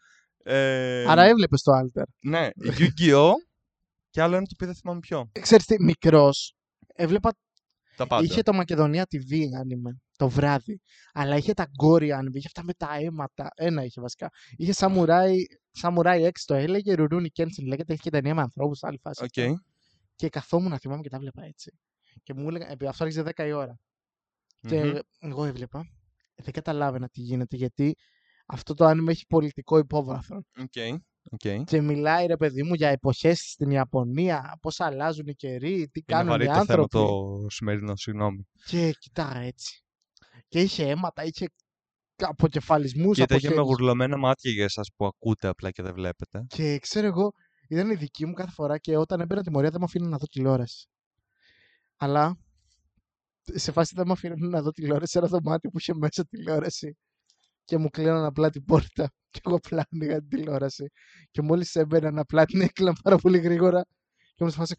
[SPEAKER 1] Ε,
[SPEAKER 2] άρα έβλεπες το Alter.
[SPEAKER 1] Ναι, Yu-Gi-Oh! Και άλλο ένα το οποίο δεν θυμάμαι ποιο.
[SPEAKER 2] Ξέρεις τι, μικρός, έβλεπα,
[SPEAKER 1] Τα πάντα.
[SPEAKER 2] είχε το Μακεδονία τι βι άνιμε το βράδυ, αλλά είχε τα gory άνιμε, είχε αυτά με τα αίματα, ένα είχε βασικά. Είχε Samurai, Samurai X το έλεγε, Rurouni Kenshin λέγεται, είχε και ταινία με ανθρώπους, άλλη φάση.
[SPEAKER 1] Okay.
[SPEAKER 2] Και καθόμουν να θυμάμαι και τα βλέπα έτσι. Και μου έλεγαν, επειδή αυτό άρχισε δέκα η ώρα.
[SPEAKER 1] Mm-hmm.
[SPEAKER 2] Και εγώ έβλεπα, δεν καταλάβαινα τι γίνεται, γιατί αυτό το άνιμε έχει πολιτικό υπόβαθρο.
[SPEAKER 1] Okay. Okay.
[SPEAKER 2] Και μιλάει, ρε παιδί μου, για εποχές στην Ιαπωνία, πώς αλλάζουν οι καιροί, τι
[SPEAKER 1] Είναι
[SPEAKER 2] κάνουν οι
[SPEAKER 1] το
[SPEAKER 2] άνθρωποι.
[SPEAKER 1] θέμα το σημερινό, συγγνώμη.
[SPEAKER 2] Και κοιτά έτσι. Και είχε αίματα, είχε αποκεφαλισμούς.
[SPEAKER 1] Και είχε με γουρλωμένα μάτια για εσάς που ακούτε απλά και δεν βλέπετε.
[SPEAKER 2] Και ξέρω εγώ, ήταν η δική μου κάθε φορά και όταν έμπαινα τιμωρία δεν με αφήνουν να δω τηλεόραση. Αλλά σε φάση δεν με αφήνουν να δω τηλεόραση σε ένα δωμάτιο που είχε μέσα τηλεόραση. Και μου κλείναν απλά την πόρτα. Και εγώ απλά άνοιγα την τηλεόραση. Και μόλις έμπαιναν απλά την έκλειναν πάρα πολύ γρήγορα. Και μου φάση.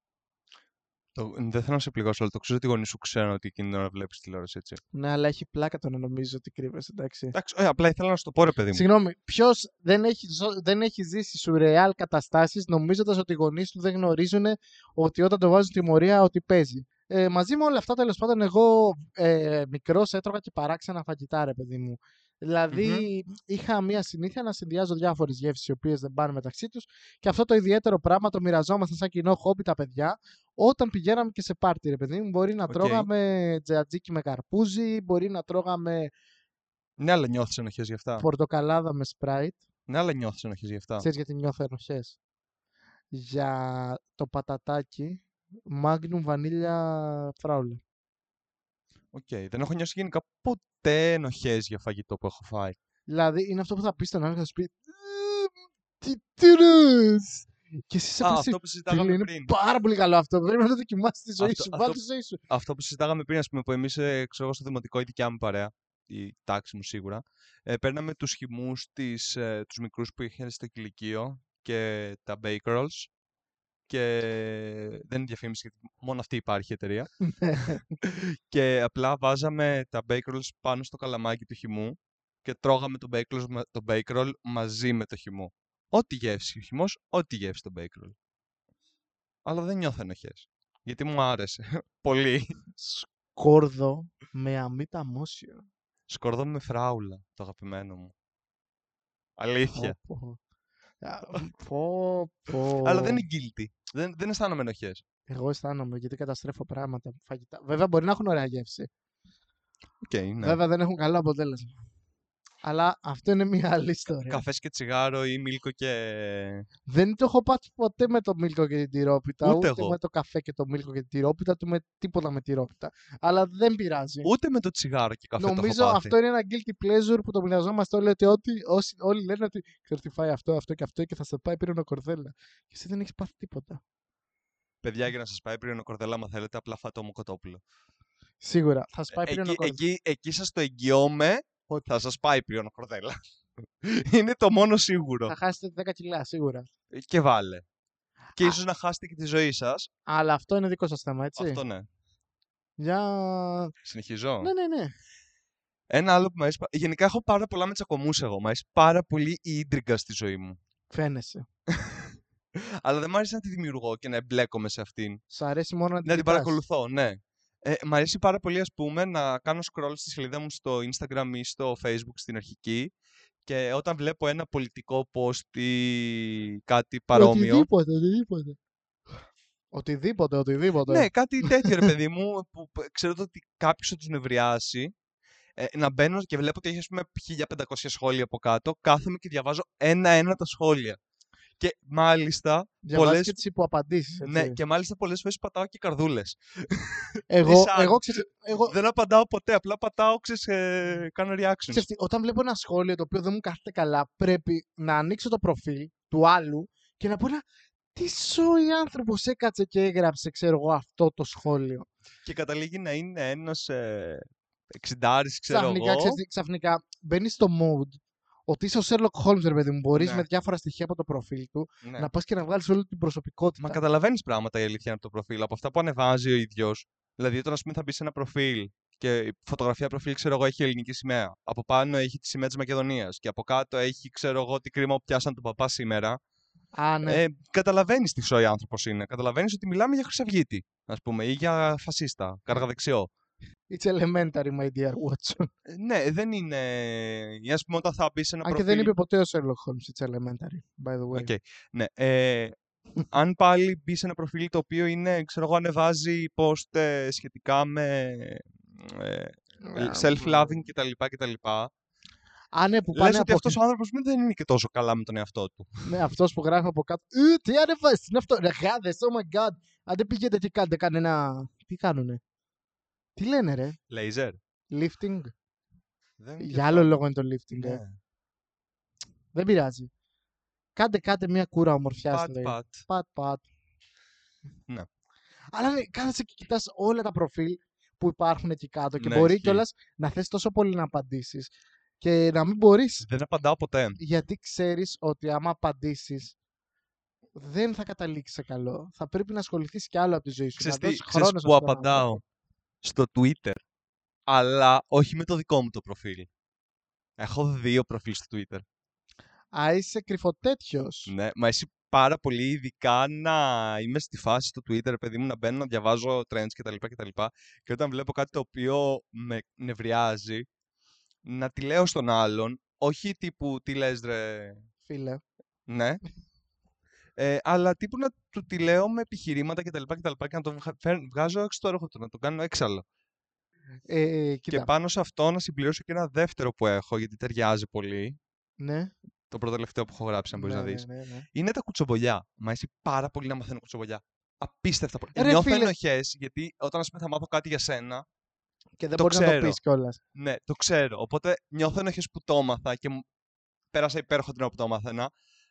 [SPEAKER 1] Το, δεν θέλω να σε πληγώσω, αλλά το ξέρω ότι οι γονείς σου ξέρουν ότι εκείνη την ώρα βλέπεις τηλεόραση, έτσι.
[SPEAKER 2] Ναι, αλλά έχει πλάκα το να νομίζω ότι κρύβεσαι, εντάξει.
[SPEAKER 1] Εντάξει, όχι, απλά ήθελα να σου το πω, ρε παιδί μου.
[SPEAKER 2] Συγγνώμη, ποιος δεν έχει, δεν έχει ζήσει σουρεάλ καταστάσεις νομίζοντας ότι οι γονείς του δεν γνωρίζουν ότι όταν το βάζουν τιμωρία ότι παίζει. Ε, μαζί με όλα αυτά, τέλος πάντων, εγώ ε, μικρός έτρωγα και παράξενα φαγητά, ρε παιδί μου. Δηλαδή, mm-hmm. είχα μία συνήθεια να συνδυάζω διάφορες γεύσεις οι οποίες δεν πάνε μεταξύ τους και αυτό το ιδιαίτερο πράγμα το μοιραζόμασταν σαν κοινό χόμπι τα παιδιά όταν πηγαίναμε και σε πάρτι, ρε παιδί μου. Μπορεί να okay. τρώγαμε τζατζίκι με καρπούζι, μπορεί να τρώγαμε.
[SPEAKER 1] Ναι, αλλά νιώθεις ενοχές γι' αυτά.
[SPEAKER 2] Πορτοκαλάδα με Sprite.
[SPEAKER 1] Ναι, αλλά νιώθεις ενοχές γι' αυτά.
[SPEAKER 2] Ξέρεις γιατί νιώθω ενοχές? Για το πατατάκι Magnum Vanilla Frawley.
[SPEAKER 1] Οκ, okay. Δεν έχω νιώσει γενικά ποτέ ενοχές για φαγητό που έχω φάει.
[SPEAKER 2] Δηλαδή είναι αυτό που θα πεις στον άλλο και θα σου πει τι τυρούς! Και εσύ σε
[SPEAKER 1] Α, αυτό που συζητάγαμε
[SPEAKER 2] είναι
[SPEAKER 1] πριν.
[SPEAKER 2] Πάρα πολύ καλό αυτό. Πρέπει να το δοκιμάσεις τη ζωή
[SPEAKER 1] αυτό,
[SPEAKER 2] σου.
[SPEAKER 1] Αυτό,
[SPEAKER 2] Βάλτε τη ζωή σου.
[SPEAKER 1] Αυτό που συζητάγαμε πριν, ας πούμε, που εμείς ε, ξέρω, στο δημοτικό η δικιά μου παρέα, η τάξη μου σίγουρα, ε, παίρναμε τους χυμούς, τις, ε, τους μικρούς που είχαν στο κηλικείο και τα bake rolls. Και δεν είναι διαφήμιση, γιατί μόνο αυτή υπάρχει η εταιρεία. Και απλά βάζαμε τα bake rolls πάνω στο καλαμάκι του χυμού και τρώγαμε το bake roll, το bake roll μαζί με το χυμό. Ό,τι γεύσει ο χυμός, ό,τι γεύσει το bake roll. Αλλά δεν νιώθω ενοχές. Γιατί μου άρεσε. Πολύ.
[SPEAKER 2] Σκόρδο με αμύτα μόσιο.
[SPEAKER 1] Σκόρδο με φράουλα, το αγαπημένο μου. Αλήθεια.
[SPEAKER 2] Πω, πω, πω.
[SPEAKER 1] Αλλά δεν είναι guilty. Δεν, δεν αισθάνομαι ενοχές.
[SPEAKER 2] Εγώ αισθάνομαι γιατί καταστρέφω πράγματα. Φαγητά. Βέβαια μπορεί να έχουν ωραία γεύση.
[SPEAKER 1] Okay, ναι.
[SPEAKER 2] Βέβαια δεν έχουν καλό αποτέλεσμα. Αλλά αυτό είναι μια άλλη ιστορία.
[SPEAKER 1] Καφές και τσιγάρο ή μίλκο και...
[SPEAKER 2] Δεν το έχω πάθει ποτέ με το μίλκο και την τυρόπιτα.
[SPEAKER 1] Ούτε,
[SPEAKER 2] ούτε
[SPEAKER 1] εγώ.
[SPEAKER 2] με το καφέ και το μίλκο και την τυρόπιτα, ούτε με τίποτα με τυρόπιτα. Αλλά δεν πειράζει.
[SPEAKER 1] Ούτε με το τσιγάρο και καφέ.
[SPEAKER 2] Νομίζω
[SPEAKER 1] το έχω
[SPEAKER 2] αυτό είναι ένα guilty pleasure που το μοιραζόμαστε όλοι. Ότι ό,τι, όσοι, όλοι λένε ότι ξέρεις τι φάει αυτό, αυτό και αυτό και θα σε πάει πύρινο κορδέλα. Και εσύ δεν έχεις πάθει τίποτα.
[SPEAKER 1] Παιδιά, για να σας πάει πύρινο κορδέλα, άμα θέλετε, απλά φάτε μου κοτόπουλο.
[SPEAKER 2] Σίγουρα. Θα σας πάει πύρινο
[SPEAKER 1] εκεί,
[SPEAKER 2] κορδέλα.
[SPEAKER 1] εκεί, εκεί σας το εγγυώμαι ότι θα σας πάει πύρινο κορδέλα. Είναι το μόνο σίγουρο.
[SPEAKER 2] Θα χάσετε δέκα κιλά, σίγουρα.
[SPEAKER 1] Και βάλε. Και
[SPEAKER 2] Α.
[SPEAKER 1] ίσως να χάσετε και τη ζωή σας.
[SPEAKER 2] Αλλά αυτό είναι δικό σας θέμα, έτσι.
[SPEAKER 1] Αυτό ναι.
[SPEAKER 2] Για...
[SPEAKER 1] Συνεχίζω.
[SPEAKER 2] Ναι, ναι, ναι.
[SPEAKER 1] Ένα άλλο που μου αρέσει. Γενικά έχω πάρα πολλά με τσακωμούς εγώ. Μου αρέσει πάρα πολύ η ίντριγκα στη ζωή μου.
[SPEAKER 2] Φαίνεσαι.
[SPEAKER 1] Αλλά δεν μου αρέσει να τη δημιουργώ και να εμπλέκομαι σε αυτήν.
[SPEAKER 2] Σ' αρέσει μόνο να την
[SPEAKER 1] Να την
[SPEAKER 2] κοιτάς.
[SPEAKER 1] παρακολουθώ, ναι. Ε, μ' αρέσει πάρα πολύ, ας πούμε, να κάνω scroll στη σελίδα μου στο Instagram ή στο Facebook στην αρχική και όταν βλέπω ένα πολιτικό post ή κάτι παρόμοιο.
[SPEAKER 2] Οτιδήποτε, οτιδήποτε. Οτιδήποτε, οτιδήποτε.
[SPEAKER 1] Ναι, κάτι τέτοιο ρε παιδί μου, που που ξέρω ότι κάποιος θα τους νευριάσει. Ε, να μπαίνω και βλέπω ότι έχει ας πούμε χίλια πεντακόσια σχόλια από κάτω, κάθομαι και διαβάζω ένα-ένα τα σχόλια. Και μάλιστα
[SPEAKER 2] Διαβάζει
[SPEAKER 1] πολλές,
[SPEAKER 2] και τις υποαπαντήσεις,
[SPEAKER 1] ναι,
[SPEAKER 2] έτσι.
[SPEAKER 1] και μάλιστα πολλές φορές πατάω και καρδούλες.
[SPEAKER 2] Εγώ,
[SPEAKER 1] Τι σαν?
[SPEAKER 2] εγώ, ξέρεις, εγώ
[SPEAKER 1] Δεν απαντάω ποτέ, απλά πατάω, ξέρεις, ε, κάνω reactions.
[SPEAKER 2] ξέρεις τι, όταν βλέπω ένα σχόλιο το οποίο δεν μου κάθεται καλά, πρέπει να ανοίξω το προφίλ του άλλου και να πω ένα τι σόι άνθρωπος έκατσε και έγραψε, ξέρω εγώ, αυτό το σχόλιο.
[SPEAKER 1] Και καταλήγει να είναι ένας ε, εξιντάρης, ξέρω
[SPEAKER 2] Ξαφνικά,
[SPEAKER 1] εγώ.
[SPEAKER 2] ξέρεις τι, ξαφνικά μπαίνει στο mood ότι είσαι ο Sherlock Holmes, ρε παιδί μου. Μπορείς
[SPEAKER 1] Ναι.
[SPEAKER 2] με διάφορα στοιχεία από το προφίλ του
[SPEAKER 1] Ναι.
[SPEAKER 2] να πας και να βγάλεις όλη την προσωπικότητα.
[SPEAKER 1] Μα καταλαβαίνεις πράγματα η αλήθεια είναι από το προφίλ, από αυτά που ανεβάζει ο ίδιος. Δηλαδή, όταν ας πούμε θα μπει σε ένα προφίλ και η φωτογραφία προφίλ, ξέρω εγώ, έχει ελληνική σημαία. Από πάνω έχει τη σημαία της Μακεδονίας. Και από κάτω έχει, ξέρω εγώ, τι κρίμα που πιάσαν τον παπά σήμερα.
[SPEAKER 2] Α, ναι.
[SPEAKER 1] Ε, καταλαβαίνεις τι σόι άνθρωπος είναι. Καταλαβαίνεις ότι μιλάμε για χρυσαυγίτη, ας πούμε, ή για φασίστα, καργαδεξιό.
[SPEAKER 2] It's elementary, my dear Watson.
[SPEAKER 1] Ε, ναι, δεν είναι. Ή ας πούμε, όταν θα μπει σε ένα
[SPEAKER 2] Αν και
[SPEAKER 1] προφίλ.
[SPEAKER 2] δεν είπε ποτέ ο Sherlock Holmes, it's elementary, by the way.
[SPEAKER 1] Okay. Ναι. Ε, αν πάλι μπει σε ένα προφίλ το οποίο είναι, ξέρω εγώ, ανεβάζει post ε, σχετικά με ε, self-loving κτλ. κτλ.
[SPEAKER 2] Α, ναι, που
[SPEAKER 1] Λες
[SPEAKER 2] πάνε
[SPEAKER 1] ότι
[SPEAKER 2] από...
[SPEAKER 1] αυτός ο άνθρωπος δεν είναι και τόσο καλά με τον εαυτό του.
[SPEAKER 2] Ναι, αυτός που γράφει από κάτω. Ε, τι ανεβάζεις, τι είναι αυτό, ρε γάδες, oh my god. Αν δεν πηγαίνετε και κάντε κανένα... Τι κάνουνε. Τι λένε ρε,
[SPEAKER 1] Laser.
[SPEAKER 2] lifting.
[SPEAKER 1] Δεν είναι
[SPEAKER 2] Για άλλο λόγο είναι το lifting, ε.
[SPEAKER 1] Ναι.
[SPEAKER 2] Δεν πειράζει. Κάντε, κάντε μια κούρα ομορφιάς,
[SPEAKER 1] Πατ,
[SPEAKER 2] λέει.
[SPEAKER 1] πατ.
[SPEAKER 2] Πατ, πατ.
[SPEAKER 1] Ναι.
[SPEAKER 2] Αλλά ναι, κάθεσαι και κοιτάς όλα τα προφίλ που υπάρχουν εκεί κάτω και
[SPEAKER 1] Ναι,
[SPEAKER 2] μπορεί
[SPEAKER 1] ισχύει.
[SPEAKER 2] κιόλας να θες τόσο πολύ να απαντήσεις και να μην μπορείς.
[SPEAKER 1] Δεν απαντάω ποτέ.
[SPEAKER 2] Γιατί ξέρεις ότι άμα απαντήσεις δεν θα καταλήξει σε καλό. Θα πρέπει να ασχοληθείς κι άλλο από τη ζωή σου.
[SPEAKER 1] Ξέρεις
[SPEAKER 2] να
[SPEAKER 1] τι,
[SPEAKER 2] δώσεις
[SPEAKER 1] ξέρεις
[SPEAKER 2] χρόνο σε
[SPEAKER 1] που
[SPEAKER 2] αυτόν τον
[SPEAKER 1] απαντάω?
[SPEAKER 2] άνθρωπο.
[SPEAKER 1] Στο Twitter. Αλλά όχι με το δικό μου το προφίλ. Έχω δύο προφίλ στο Twitter.
[SPEAKER 2] Α, είσαι κρυφοτέτιος.
[SPEAKER 1] Ναι, μα εσύ πάρα πολύ ειδικά να είμαι στη φάση στο Twitter, παιδί μου, να μπαίνω να διαβάζω trends κτλ. κτλ. Και όταν βλέπω κάτι το οποίο με νευριάζει, να τη λέω στον άλλον, όχι τύπου τι λες ρε,
[SPEAKER 2] Φίλε.
[SPEAKER 1] ναι, ε, αλλά τύπου να του τη λέω με επιχειρήματα κτλ. Και, και να το βγα- φέρ- βγάζω έξω το έργο του, να το κάνω έξαλλο.
[SPEAKER 2] Ε, κοίτα.
[SPEAKER 1] Και πάνω σε αυτό να συμπληρώσω και ένα δεύτερο που έχω, γιατί ταιριάζει πολύ.
[SPEAKER 2] Ναι.
[SPEAKER 1] Το πρώτο τελευταίο που έχω γράψει, αν μπορείς
[SPEAKER 2] ναι,
[SPEAKER 1] να
[SPEAKER 2] ναι,
[SPEAKER 1] δεις.
[SPEAKER 2] ναι, ναι.
[SPEAKER 1] Είναι τα κουτσομπολιά. Μ' αρέσει πάρα πολύ να μαθαίνω κουτσομπολιά. Απίστευτα πολύ.
[SPEAKER 2] Ρε
[SPEAKER 1] Νιώθω
[SPEAKER 2] φίλε.
[SPEAKER 1] ενοχές, γιατί όταν ας πούμε, θα μάθω κάτι για σένα,
[SPEAKER 2] Και δεν
[SPEAKER 1] το
[SPEAKER 2] μπορεί να το
[SPEAKER 1] ξέρω.
[SPEAKER 2] πεις κιόλας.
[SPEAKER 1] ναι, το ξέρω. Οπότε νιώθω ενοχές που το έμαθα και μου πέρασα υπέροχα την ώρα που το μάθαινα.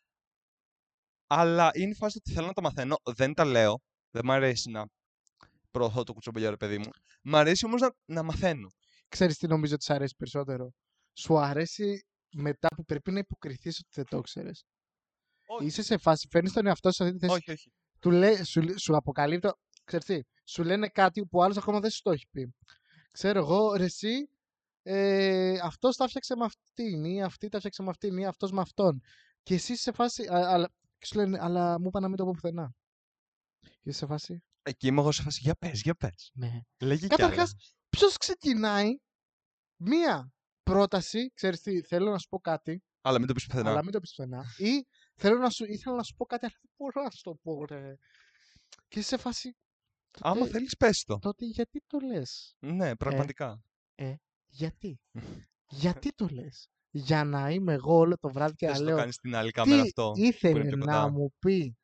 [SPEAKER 1] Αλλά είναι η φάση ότι θέλω να τα μαθαίνω, δεν τα λέω. Δεν μ' αρέσει να προωθώ το κουτσομπολιά, ρε παιδί μου. Μ' αρέσει όμως να, να μαθαίνω.
[SPEAKER 2] Ξέρεις τι νομίζω ότι σου αρέσει περισσότερο. Σου αρέσει μετά που πρέπει να υποκριθείς ότι δεν το ξέρεις.
[SPEAKER 1] Όχι,
[SPEAKER 2] Είσαι σε φάση, φέρνεις τον εαυτό σου σε αυτή τη θέση.
[SPEAKER 1] όχι, όχι.
[SPEAKER 2] Του λέει, σου, σου αποκαλύπτω, ξέρεις τι, σου λένε κάτι που άλλος ακόμα δεν σου το έχει πει. Ξέρω εγώ, ρε εσύ, ε, αυτός τα φτιάξε με αυτήν ή αυτή τα φτιάξε με αυτήν ή αυτός με αυτόν. Και εσύ είσαι σε φάση, α, αλλά, και σου λένε, αλλά μου είπα να μην το πω πουθενά. Και είσαι σε φάση,
[SPEAKER 1] Εκεί είμαι εγώ σε φάση, για πες, για πες.
[SPEAKER 2] ναι.
[SPEAKER 1] Λέγε κι άλλα.
[SPEAKER 2] Καταρχάς, ποιος ξεκινάει μία πρόταση, ξέρεις τι, θέλω να σου πω κάτι,
[SPEAKER 1] Αλλά μην το πεις πουθενά.
[SPEAKER 2] αλλά μην το πεις πουθενά, ή θέλω να σου, ήθελα να σου πω κάτι, αλλά δεν μπορώ να σου το πω, ρε. Και είσαι σε φάση,
[SPEAKER 1] Άμα
[SPEAKER 2] τότε-
[SPEAKER 1] θέλεις πες το.
[SPEAKER 2] τότε γιατί το λες.
[SPEAKER 1] Ναι, πραγματικά.
[SPEAKER 2] Ε, γιατί. γιατί το λες. Για να είμαι εγώ όλο το βράδυ και
[SPEAKER 1] Θες
[SPEAKER 2] να
[SPEAKER 1] να το
[SPEAKER 2] λέω
[SPEAKER 1] κάνεις στην άλλη κάμερα
[SPEAKER 2] τι
[SPEAKER 1] αυτό. που είναι
[SPEAKER 2] ήθελε
[SPEAKER 1] πιο
[SPEAKER 2] να
[SPEAKER 1] κοντά.
[SPEAKER 2] μου πει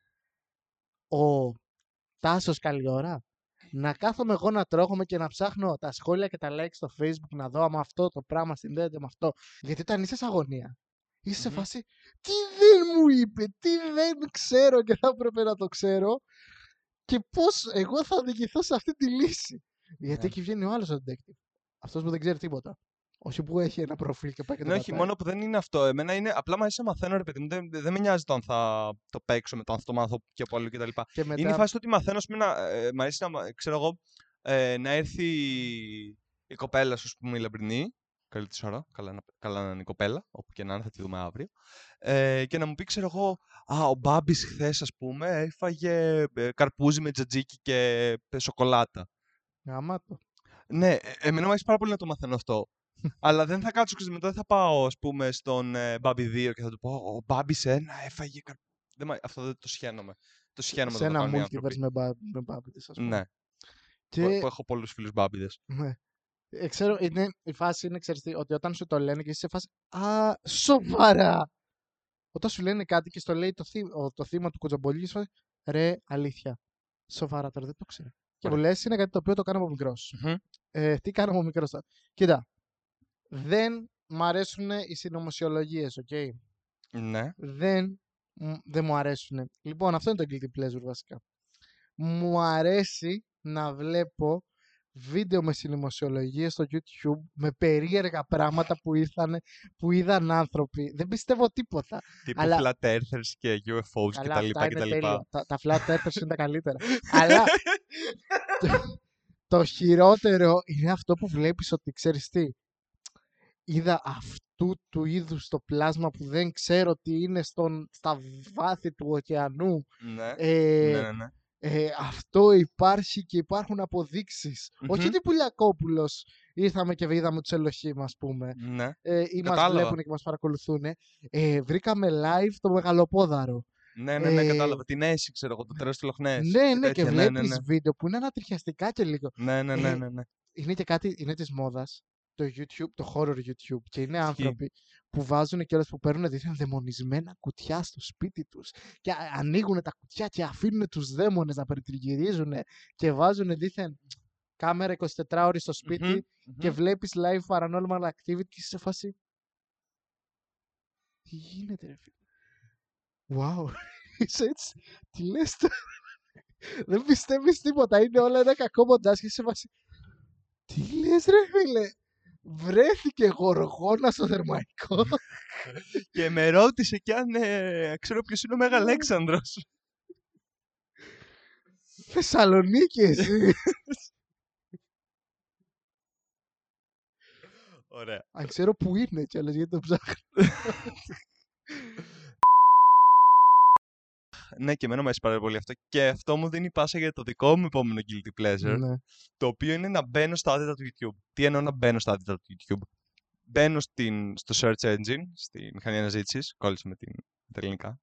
[SPEAKER 2] ο Τάσος καλή ώρα. Να κάθομαι εγώ να τρώγομαι και να ψάχνω τα σχόλια και τα likes στο Facebook να δω άμα αυτό το πράγμα συνδέεται με αυτό. Γιατί όταν είσαι σε αγωνία, είσαι σε
[SPEAKER 1] Μμμ.
[SPEAKER 2] φάση τι δεν μου είπε, τι δεν ξέρω και θα έπρεπε να το ξέρω και πώς εγώ θα οδηγηθώ σε αυτή τη λύση. Γιατί
[SPEAKER 1] Ναι.
[SPEAKER 2] εκεί βγαίνει ο άλλος ο detective. Αυτός που δεν ξέρει τίποτα. Όχι που έχει ένα προφίλ και πάει και το
[SPEAKER 1] Ναι, όχι,
[SPEAKER 2] πατάει.
[SPEAKER 1] μόνο που δεν είναι αυτό. Εμένα είναι απλά μου αρέσει να μαθαίνω, ρε παιδί μου. Δεν, δεν με νοιάζει το αν θα το παίξω με το αν θα το μάθω και από αλλού κτλ.
[SPEAKER 2] Και μετά...
[SPEAKER 1] Είναι η φάση του ότι μαθαίνω, ας πούμε, να, ε, μ' αρέσει να, μα- ξέρω εγώ, ε, να έρθει η κοπέλα σου, ας πούμε, η λαμπρινή. Καλή της ώρα, καλά, να- καλά να είναι η κοπέλα, όπου και να είναι, θα τη δούμε αύριο. Ε, και να μου πει, ξέρω εγώ, α, ο Μπάμπης χθες, ας πούμε, έφαγε ε, καρπούζι με τζατζίκι και ε, σοκολάτα.
[SPEAKER 2] Γαμάτο.
[SPEAKER 1] Ναι, ε, εμένα μου αρέσει πάρα πολύ να το μαθαίνω αυτό. Αλλά δεν θα κάτσω και μετά δεν θα πάω, ας πούμε, στον ε, Μπάμπη δύο και θα του πω: Ο Μπάμπης ένα έφαγε. καρ-». Δεν, μ' α- αυτό δεν το σχένομαι. Το συχαίνομαι
[SPEAKER 2] σε
[SPEAKER 1] να το
[SPEAKER 2] ένα
[SPEAKER 1] κάνουν οι
[SPEAKER 2] multiverse
[SPEAKER 1] άνθρωποι.
[SPEAKER 2] με, μπα, με μπάμπηδες, ας πούμε.
[SPEAKER 1] Ναι,
[SPEAKER 2] Και,
[SPEAKER 1] που, που έχω πολλούς φίλους μπάμπηδες.
[SPEAKER 2] ναι. Ε, ξέρω, είναι, η φάση είναι, ξέρεις τι, ότι όταν σου το λένε και είσαι σε φάση, α, σοβαρά. Όταν σου λένε κάτι και στο λέει το, θύ, ο, το θύμα του Κοτζομπολί, είσαι φάση, ρε, αλήθεια. Σοβαρά τώρα, δεν το ξέρω. Και μου
[SPEAKER 1] Ωραία.
[SPEAKER 2] λες, είναι κάτι το οποίο το κάνω από μικρός.
[SPEAKER 1] Μμμ.
[SPEAKER 2] Ε, τι κάνω από μικρός τώρα. Κοίτα, δεν μ' αρέσουν οι συνωμοσιολογίες, οκ.
[SPEAKER 1] Ναι.
[SPEAKER 2] Δεν, μ- δεν μου αρέσουν. Λοιπόν, αυτό είναι το guilty pleasure βασικά. Μου αρέσει να βλέπω βίντεο με συνωμοσιολογίες στο YouTube με περίεργα πράγματα που, ήρθαν, που είδαν άνθρωποι. Δεν πιστεύω τίποτα.
[SPEAKER 1] Τύπου
[SPEAKER 2] Αλλά
[SPEAKER 1] flat earthers και γιου εφ ό's
[SPEAKER 2] καλά,
[SPEAKER 1] και τα
[SPEAKER 2] αυτά
[SPEAKER 1] λοιπά και
[SPEAKER 2] είναι
[SPEAKER 1] τα λοιπά.
[SPEAKER 2] τέλεια. Τα, τα flat earthers είναι τα καλύτερα. Αλλά το, το χειρότερο είναι αυτό που βλέπεις ότι ξέρεις τι. Είδα αυτού του είδους το πλάσμα που δεν ξέρω τι είναι στον, στα βάθη του ωκεανού.
[SPEAKER 1] Ναι.
[SPEAKER 2] Ε,
[SPEAKER 1] Ναι, ναι, ναι.
[SPEAKER 2] ε, αυτό υπάρχει και υπάρχουν αποδείξεις.
[SPEAKER 1] Μμμ.
[SPEAKER 2] Όχι ότι Πουλιακόπουλος ήρθαμε και είδαμε τους Ελοχήμ, ας πούμε.
[SPEAKER 1] Ναι.
[SPEAKER 2] Ε, ή μας
[SPEAKER 1] Κατάλαβα.
[SPEAKER 2] βλέπουν και μας παρακολουθούν. Ε, βρήκαμε live το Μεγαλοπόδαρο.
[SPEAKER 1] Ναι, ναι, ναι,
[SPEAKER 2] Ε,
[SPEAKER 1] κατάλαβα. Την Έσυ, ξέρω εγώ, το τέλος του Λοχνές.
[SPEAKER 2] Ναι, ναι, και
[SPEAKER 1] τέτοια, ναι, ναι,
[SPEAKER 2] βλέπεις
[SPEAKER 1] ναι.
[SPEAKER 2] βίντεο που είναι ανατριχιαστικά και λίγο.
[SPEAKER 1] Ναι, ναι, ναι,
[SPEAKER 2] Ε,
[SPEAKER 1] ναι, ναι.
[SPEAKER 2] είναι και κάτι, είναι της μόδας το YouTube, το horror YouTube. Και είναι
[SPEAKER 1] Ισχύει.
[SPEAKER 2] άνθρωποι που βάζουν και όλες που παίρνουν δίθεν δαιμονισμένα κουτιά στο σπίτι τους και ανοίγουν τα κουτιά και αφήνουν τους δαίμονες να περιτριγυρίζουν και βάζουν δίθεν κάμερα εικοσιτετράωρη στο σπίτι
[SPEAKER 1] Μμμ,
[SPEAKER 2] και
[SPEAKER 1] μμμ.
[SPEAKER 2] βλέπεις live paranormal activity και είσαι σε φάση. Τι γίνεται, ρε φίλε. Wow. Είσαι έτσι. Τι λες τώρα. Δεν πιστεύεις τίποτα. Είναι όλα ένα κακό μοντάζ και είσαι σε φάση. Τι λες, ρε φίλε. Βρέθηκε γοργόνα στο Θερμαϊκό.
[SPEAKER 1] Και με ρώτησε κι αν ε, ξέρω ποιος είναι ο Μεγαλέξανδρος.
[SPEAKER 2] Θεσσαλονίκη εσύ.
[SPEAKER 1] Ωραία.
[SPEAKER 2] Αν ξέρω που είναι κιόλας γιατί το ψάχνω.
[SPEAKER 1] Ναι, και εμένα μου αρέσει πάρα πολύ αυτό. Και αυτό μου δίνει πάσα για το δικό μου επόμενο guilty pleasure.
[SPEAKER 2] Ναι.
[SPEAKER 1] Το οποίο είναι να μπαίνω στα άδεια του YouTube. Τι εννοώ να μπαίνω στα άδεια του YouTube. Μπαίνω στην, στο search engine, στη μηχανή αναζήτησης. Κόλλησα με, την, με τα ελληνικά.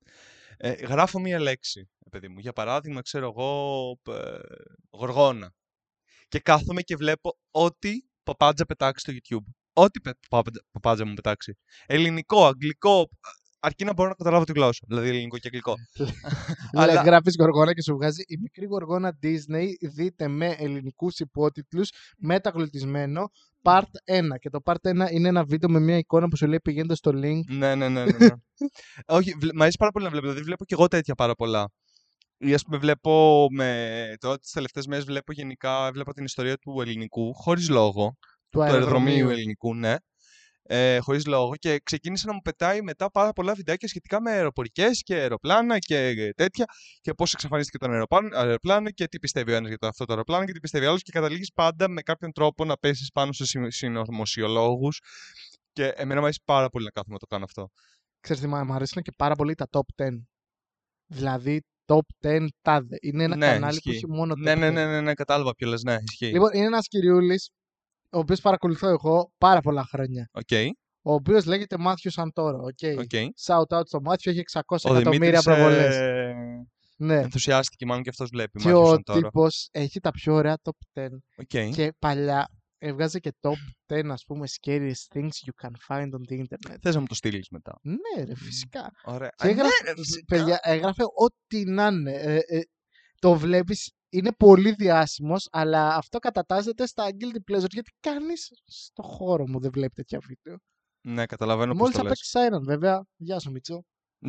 [SPEAKER 1] Ε, γράφω μία λέξη, παιδί μου. Για παράδειγμα, ξέρω εγώ, ε, γοργόνα. Και κάθομαι και βλέπω ό,τι παπάντζα πετάξει στο YouTube. Ό,τι πε, παπάντζα, παπάντζα μου πετάξει. Ελληνικό, αγγλικό, αρκεί να μπορώ να καταλάβω τη γλώσσα. Δηλαδή ελληνικό και αγγλικό.
[SPEAKER 2] Αλλά
[SPEAKER 1] Αλλά
[SPEAKER 2] γράφεις γοργόνα και σου βγάζει η μικρή γοργόνα Disney, δείτε με ελληνικούς υπότιτλους, μεταγλωτισμένο, part ένα. Και το part ένα είναι ένα βίντεο με μια εικόνα που σου λέει πηγαίνετε στο link.
[SPEAKER 1] ναι, ναι, ναι, ναι, ναι. Όχι, βλέ- μ' αρέσει πάρα πολύ να βλέπω. Δηλαδή βλέπω και εγώ τέτοια πάρα πολλά. Ή ας πούμε βλέπω με... Τώρα τις τελευταίες μέρες βλέπω γενικά βλέπω την ιστορία του ελληνικού, χωρίς λόγο.
[SPEAKER 2] Του
[SPEAKER 1] Του
[SPEAKER 2] αεροδρομίου.
[SPEAKER 1] αεροδρομίου ελληνικού, ναι. Ε, χωρίς λόγο. Και ξεκίνησε να μου πετάει μετά πάρα πολλά βιντεάκια σχετικά με αεροπορικές και αεροπλάνα και τέτοια. Και πώς εξαφανίστηκε το αεροπλάνο, αεροπλάνο και τι πιστεύει ο ένας για το αυτό το αεροπλάνο και τι πιστεύει ο άλλος. Και καταλήγεις πάντα με κάποιον τρόπο να πέσεις πάνω σε συ- συνωμοσιολόγους. Και εμένα μου αρέσει πάρα πολύ να κάθομαι να το κάνω αυτό.
[SPEAKER 2] Ξέρεις τι, μου αρέσουν και πάρα πολύ τα top δέκα. Δηλαδή, top δέκα τάδε. Είναι ένα
[SPEAKER 1] Ναι,
[SPEAKER 2] κανάλι
[SPEAKER 1] ισχύει.
[SPEAKER 2] που έχει μόνο top
[SPEAKER 1] Ναι, ναι,
[SPEAKER 2] δέκα.
[SPEAKER 1] ναι, ναι, ναι, κατάλαβα ποιο λες, ναι, ισχύει.
[SPEAKER 2] Λοιπόν, είναι ένας κυριούλης, ο οποίος παρακολουθώ εγώ πάρα πολλά χρόνια.
[SPEAKER 1] Οκ,
[SPEAKER 2] Ο οποίος λέγεται Μάθιο Σαντόρο. Okay.
[SPEAKER 1] οκ.
[SPEAKER 2] Shout out στο Μάθιο, έχει εξακόσια
[SPEAKER 1] Ο
[SPEAKER 2] εκατομμύρια
[SPEAKER 1] Δημήτρης
[SPEAKER 2] προβολές.
[SPEAKER 1] ε,
[SPEAKER 2] Ναι.
[SPEAKER 1] ενθουσιάστηκε μάλλον και αυτός βλέπει.
[SPEAKER 2] Και
[SPEAKER 1] Μάθιο
[SPEAKER 2] ο
[SPEAKER 1] Σαντόρο.
[SPEAKER 2] τύπος έχει τα πιο ωραία top δέκα.
[SPEAKER 1] Οκ.
[SPEAKER 2] Και παλιά έβγαζε και top δέκα, ας πούμε, scariest things you can find on the internet.
[SPEAKER 1] Θες να μου το στείλεις μετά.
[SPEAKER 2] Ναι, ρε, φυσικά.
[SPEAKER 1] Ωραία.
[SPEAKER 2] Και
[SPEAKER 1] Α,
[SPEAKER 2] έγραφε,
[SPEAKER 1] ναι, ρε, φυσικά.
[SPEAKER 2] παιδιά, έγραφε ό,τι να είναι. Ε, ε, το βλέπεις, είναι πολύ διάσημος, αλλά αυτό κατατάσσεται στα guilty pleasures, γιατί κανείς στο χώρο μου δεν βλέπει τέτοια βίντεο.
[SPEAKER 1] Ναι, καταλαβαίνω πώς
[SPEAKER 2] Μόλις
[SPEAKER 1] το λες.
[SPEAKER 2] απέξεις έναν, βέβαια. Γεια σου, Μιτσό.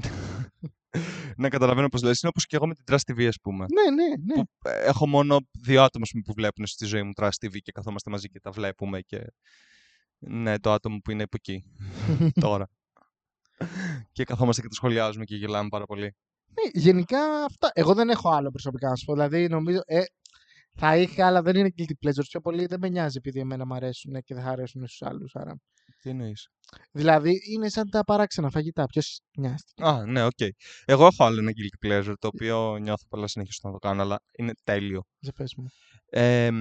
[SPEAKER 1] Ναι, καταλαβαίνω πώς λες. Είναι όπως και εγώ με την Trust τι βι, ας πούμε.
[SPEAKER 2] Ναι, ναι, ναι.
[SPEAKER 1] Που, ε, έχω μόνο δύο άτομα ας πούμε, που βλέπουν στη ζωή μου Trust τι βι και καθόμαστε μαζί και τα βλέπουμε. Και... Ναι, το άτομο που είναι από εκεί. Τώρα. Και καθόμαστε και το σχολιάζουμε και γελάμε πάρα πολύ.
[SPEAKER 2] Ναι, γενικά αυτά. Εγώ δεν έχω άλλο προσωπικά να σου πω. Δηλαδή, νομίζω. Ε, θα είχα, αλλά δεν είναι guilty pleasures. Πιο πολύ δεν με νοιάζει επειδή εμένα μου αρέσουν και δεν θα αρέσουν στους άλλους. Άρα.
[SPEAKER 1] Τι εννοείς?
[SPEAKER 2] Δηλαδή, είναι σαν τα παράξενα φαγητά. Ποιος νοιάστηκε.
[SPEAKER 1] Α, ναι, οκ. Okay. Εγώ έχω άλλο ένα guilty pleasure το οποίο νιώθω πολλά συνεχίσω να το κάνω, αλλά είναι τέλειο.
[SPEAKER 2] Για πες μου.
[SPEAKER 1] Ε,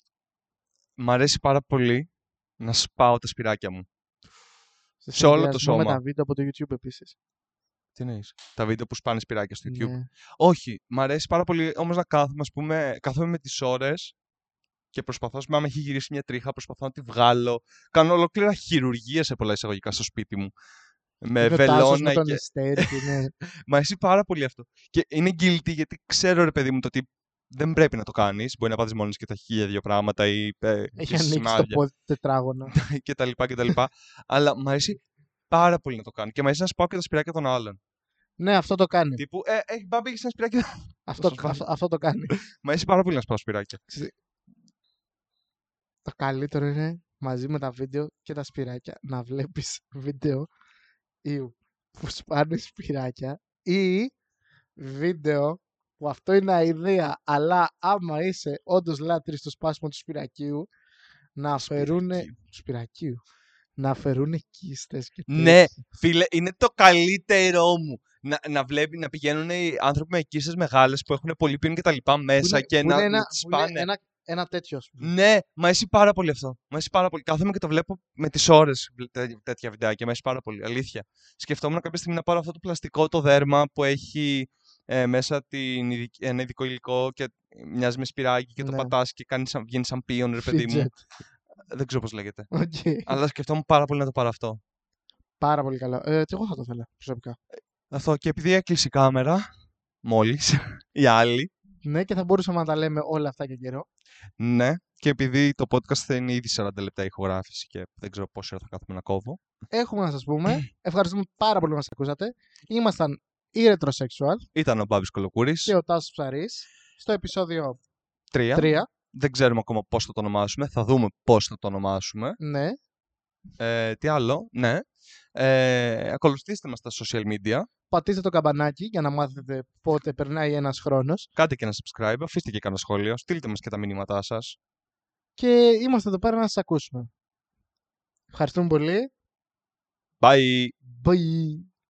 [SPEAKER 1] μ' αρέσει πάρα πολύ να σπάω τα σπυράκια μου.
[SPEAKER 2] Σε
[SPEAKER 1] Σε όλο το
[SPEAKER 2] συνδυασμό με
[SPEAKER 1] σώμα.
[SPEAKER 2] τα βίντεο από το YouTube επίσης.
[SPEAKER 1] Τι εννοείς? Τα βίντεο που σπάνε σπυράκια στο YouTube.
[SPEAKER 2] Ναι.
[SPEAKER 1] Όχι, μ' αρέσει πάρα πολύ όμως να κάθομαι, ας πούμε, κάθομαι με τις ώρες και προσπαθώ, ας πούμε, άμα έχει γυρίσει μια τρίχα, προσπαθώ να τη βγάλω. Κάνω ολόκληρα χειρουργία σε πολλά εισαγωγικά στο σπίτι μου. Με
[SPEAKER 2] Είναι ο Τάσος με
[SPEAKER 1] βελόνα
[SPEAKER 2] τον
[SPEAKER 1] και.
[SPEAKER 2] Ιστέρη που είναι.
[SPEAKER 1] Μ' αρέσει πάρα πολύ αυτό. Και είναι guilty γιατί ξέρω, ρε παιδί μου, το ότι δεν πρέπει να το κάνεις. Μπορεί να πάθεις μόνος και τα χίλια δύο πράγματα ή ε,
[SPEAKER 2] Έχει
[SPEAKER 1] και
[SPEAKER 2] ανοίξει το
[SPEAKER 1] σημάδια
[SPEAKER 2] πόδι του τετράγωνο.
[SPEAKER 1] και τα λοιπά και τα λοιπά. Αλλά μ' αρέσει πάρα πολύ να το κάνω. Και μ' αρέσει να σπάω και τα σπυράκια των άλλων.
[SPEAKER 2] Ναι, αυτό το κάνει.
[SPEAKER 1] Τύπου, ε, έχει μπάμπη, έχεις ένα σπυράκι.
[SPEAKER 2] Αυτό,
[SPEAKER 1] το βάλω.
[SPEAKER 2] αυτό, αυτό το κάνει.
[SPEAKER 1] Μ' αρέσει πάρα πολύ να σπάω σπυράκια.
[SPEAKER 2] Το καλύτερο είναι μαζί με τα βίντεο και τα σπυράκια να βλέπεις βίντεο ή που σπάνε σπυράκια ή βίντεο που αυτό είναι αηδία, αλλά άμα είσαι όντως λάτρης στο σπάσιμο του σπυρακίου, να αφαιρούν. Σπυρακίου. Να αφαιρούν κίστες και τέτοια.
[SPEAKER 1] Ναι, φίλε, είναι το καλύτερό μου. Να, να, βλέπει, να πηγαίνουν οι άνθρωποι με κίστες μεγάλες που έχουν πολύ πίνη και τα λοιπά μέσα
[SPEAKER 2] είναι,
[SPEAKER 1] και να,
[SPEAKER 2] ένα,
[SPEAKER 1] να τις σπάνε.
[SPEAKER 2] Ένα, ένα τέτοιο, ας πούμε.
[SPEAKER 1] Ναι, μ' αρέσει πάρα πολύ αυτό. Μ' αρέσει πάρα πολύ. Κάθομαι και το βλέπω με τις ώρες τέ, τέτοια βιντεάκια. Μ' αρέσει πάρα πολύ. Αλήθεια. Σκεφτόμουν κάποια στιγμή να πάρω αυτό το πλαστικό το δέρμα που έχει ε, μέσα την, ένα ειδικό υλικό και μοιάζει με σπυράκι και ναι. Το πατάς και κάνει σαν, βγαίνει σαν πίον, ρε παιδί μου. Δεν ξέρω πώς λέγεται.
[SPEAKER 2] Okay.
[SPEAKER 1] Αλλά σκεφτόμουν πάρα πολύ να το πάρω αυτό.
[SPEAKER 2] Πάρα πολύ καλό. Ε, και εγώ θα το ήθελα προσωπικά.
[SPEAKER 1] Αυτό και επειδή έκλεισε η κάμερα, μόλις, οι άλλοι.
[SPEAKER 2] Ναι, και θα μπορούσαμε να τα λέμε όλα αυτά και καιρό.
[SPEAKER 1] Ναι, και επειδή το podcast θα είναι ήδη σαράντα λεπτά ηχογράφηση και δεν ξέρω πόση ώρα θα κάθομαι να κόβω.
[SPEAKER 2] Έχουμε να σας πούμε. Ευχαριστούμε πάρα πολύ που μας ακούσατε. Ήμασταν οι Retrosexual.
[SPEAKER 1] Ήταν ο Μπάμπης Κολοκούρης.
[SPEAKER 2] Και ο Τάσος Ψαρής. Στο επεισόδιο
[SPEAKER 1] τρία.
[SPEAKER 2] τρία.
[SPEAKER 1] Δεν ξέρουμε ακόμα πώς θα το ονομάσουμε. Θα δούμε πώς θα το ονομάσουμε.
[SPEAKER 2] Ναι.
[SPEAKER 1] Ε, τι άλλο, ναι. Ε, ακολουθήστε μας στα social media.
[SPEAKER 2] Πατήστε το καμπανάκι για να μάθετε πότε περνάει ένας χρόνος.
[SPEAKER 1] Κάντε και ένα subscribe, αφήστε και κανένα σχόλιο. Στείλτε μας και τα μηνύματά σας.
[SPEAKER 2] Και είμαστε εδώ πέρα να σας ακούσουμε. Ευχαριστούμε πολύ.
[SPEAKER 1] Bye.
[SPEAKER 2] Bye.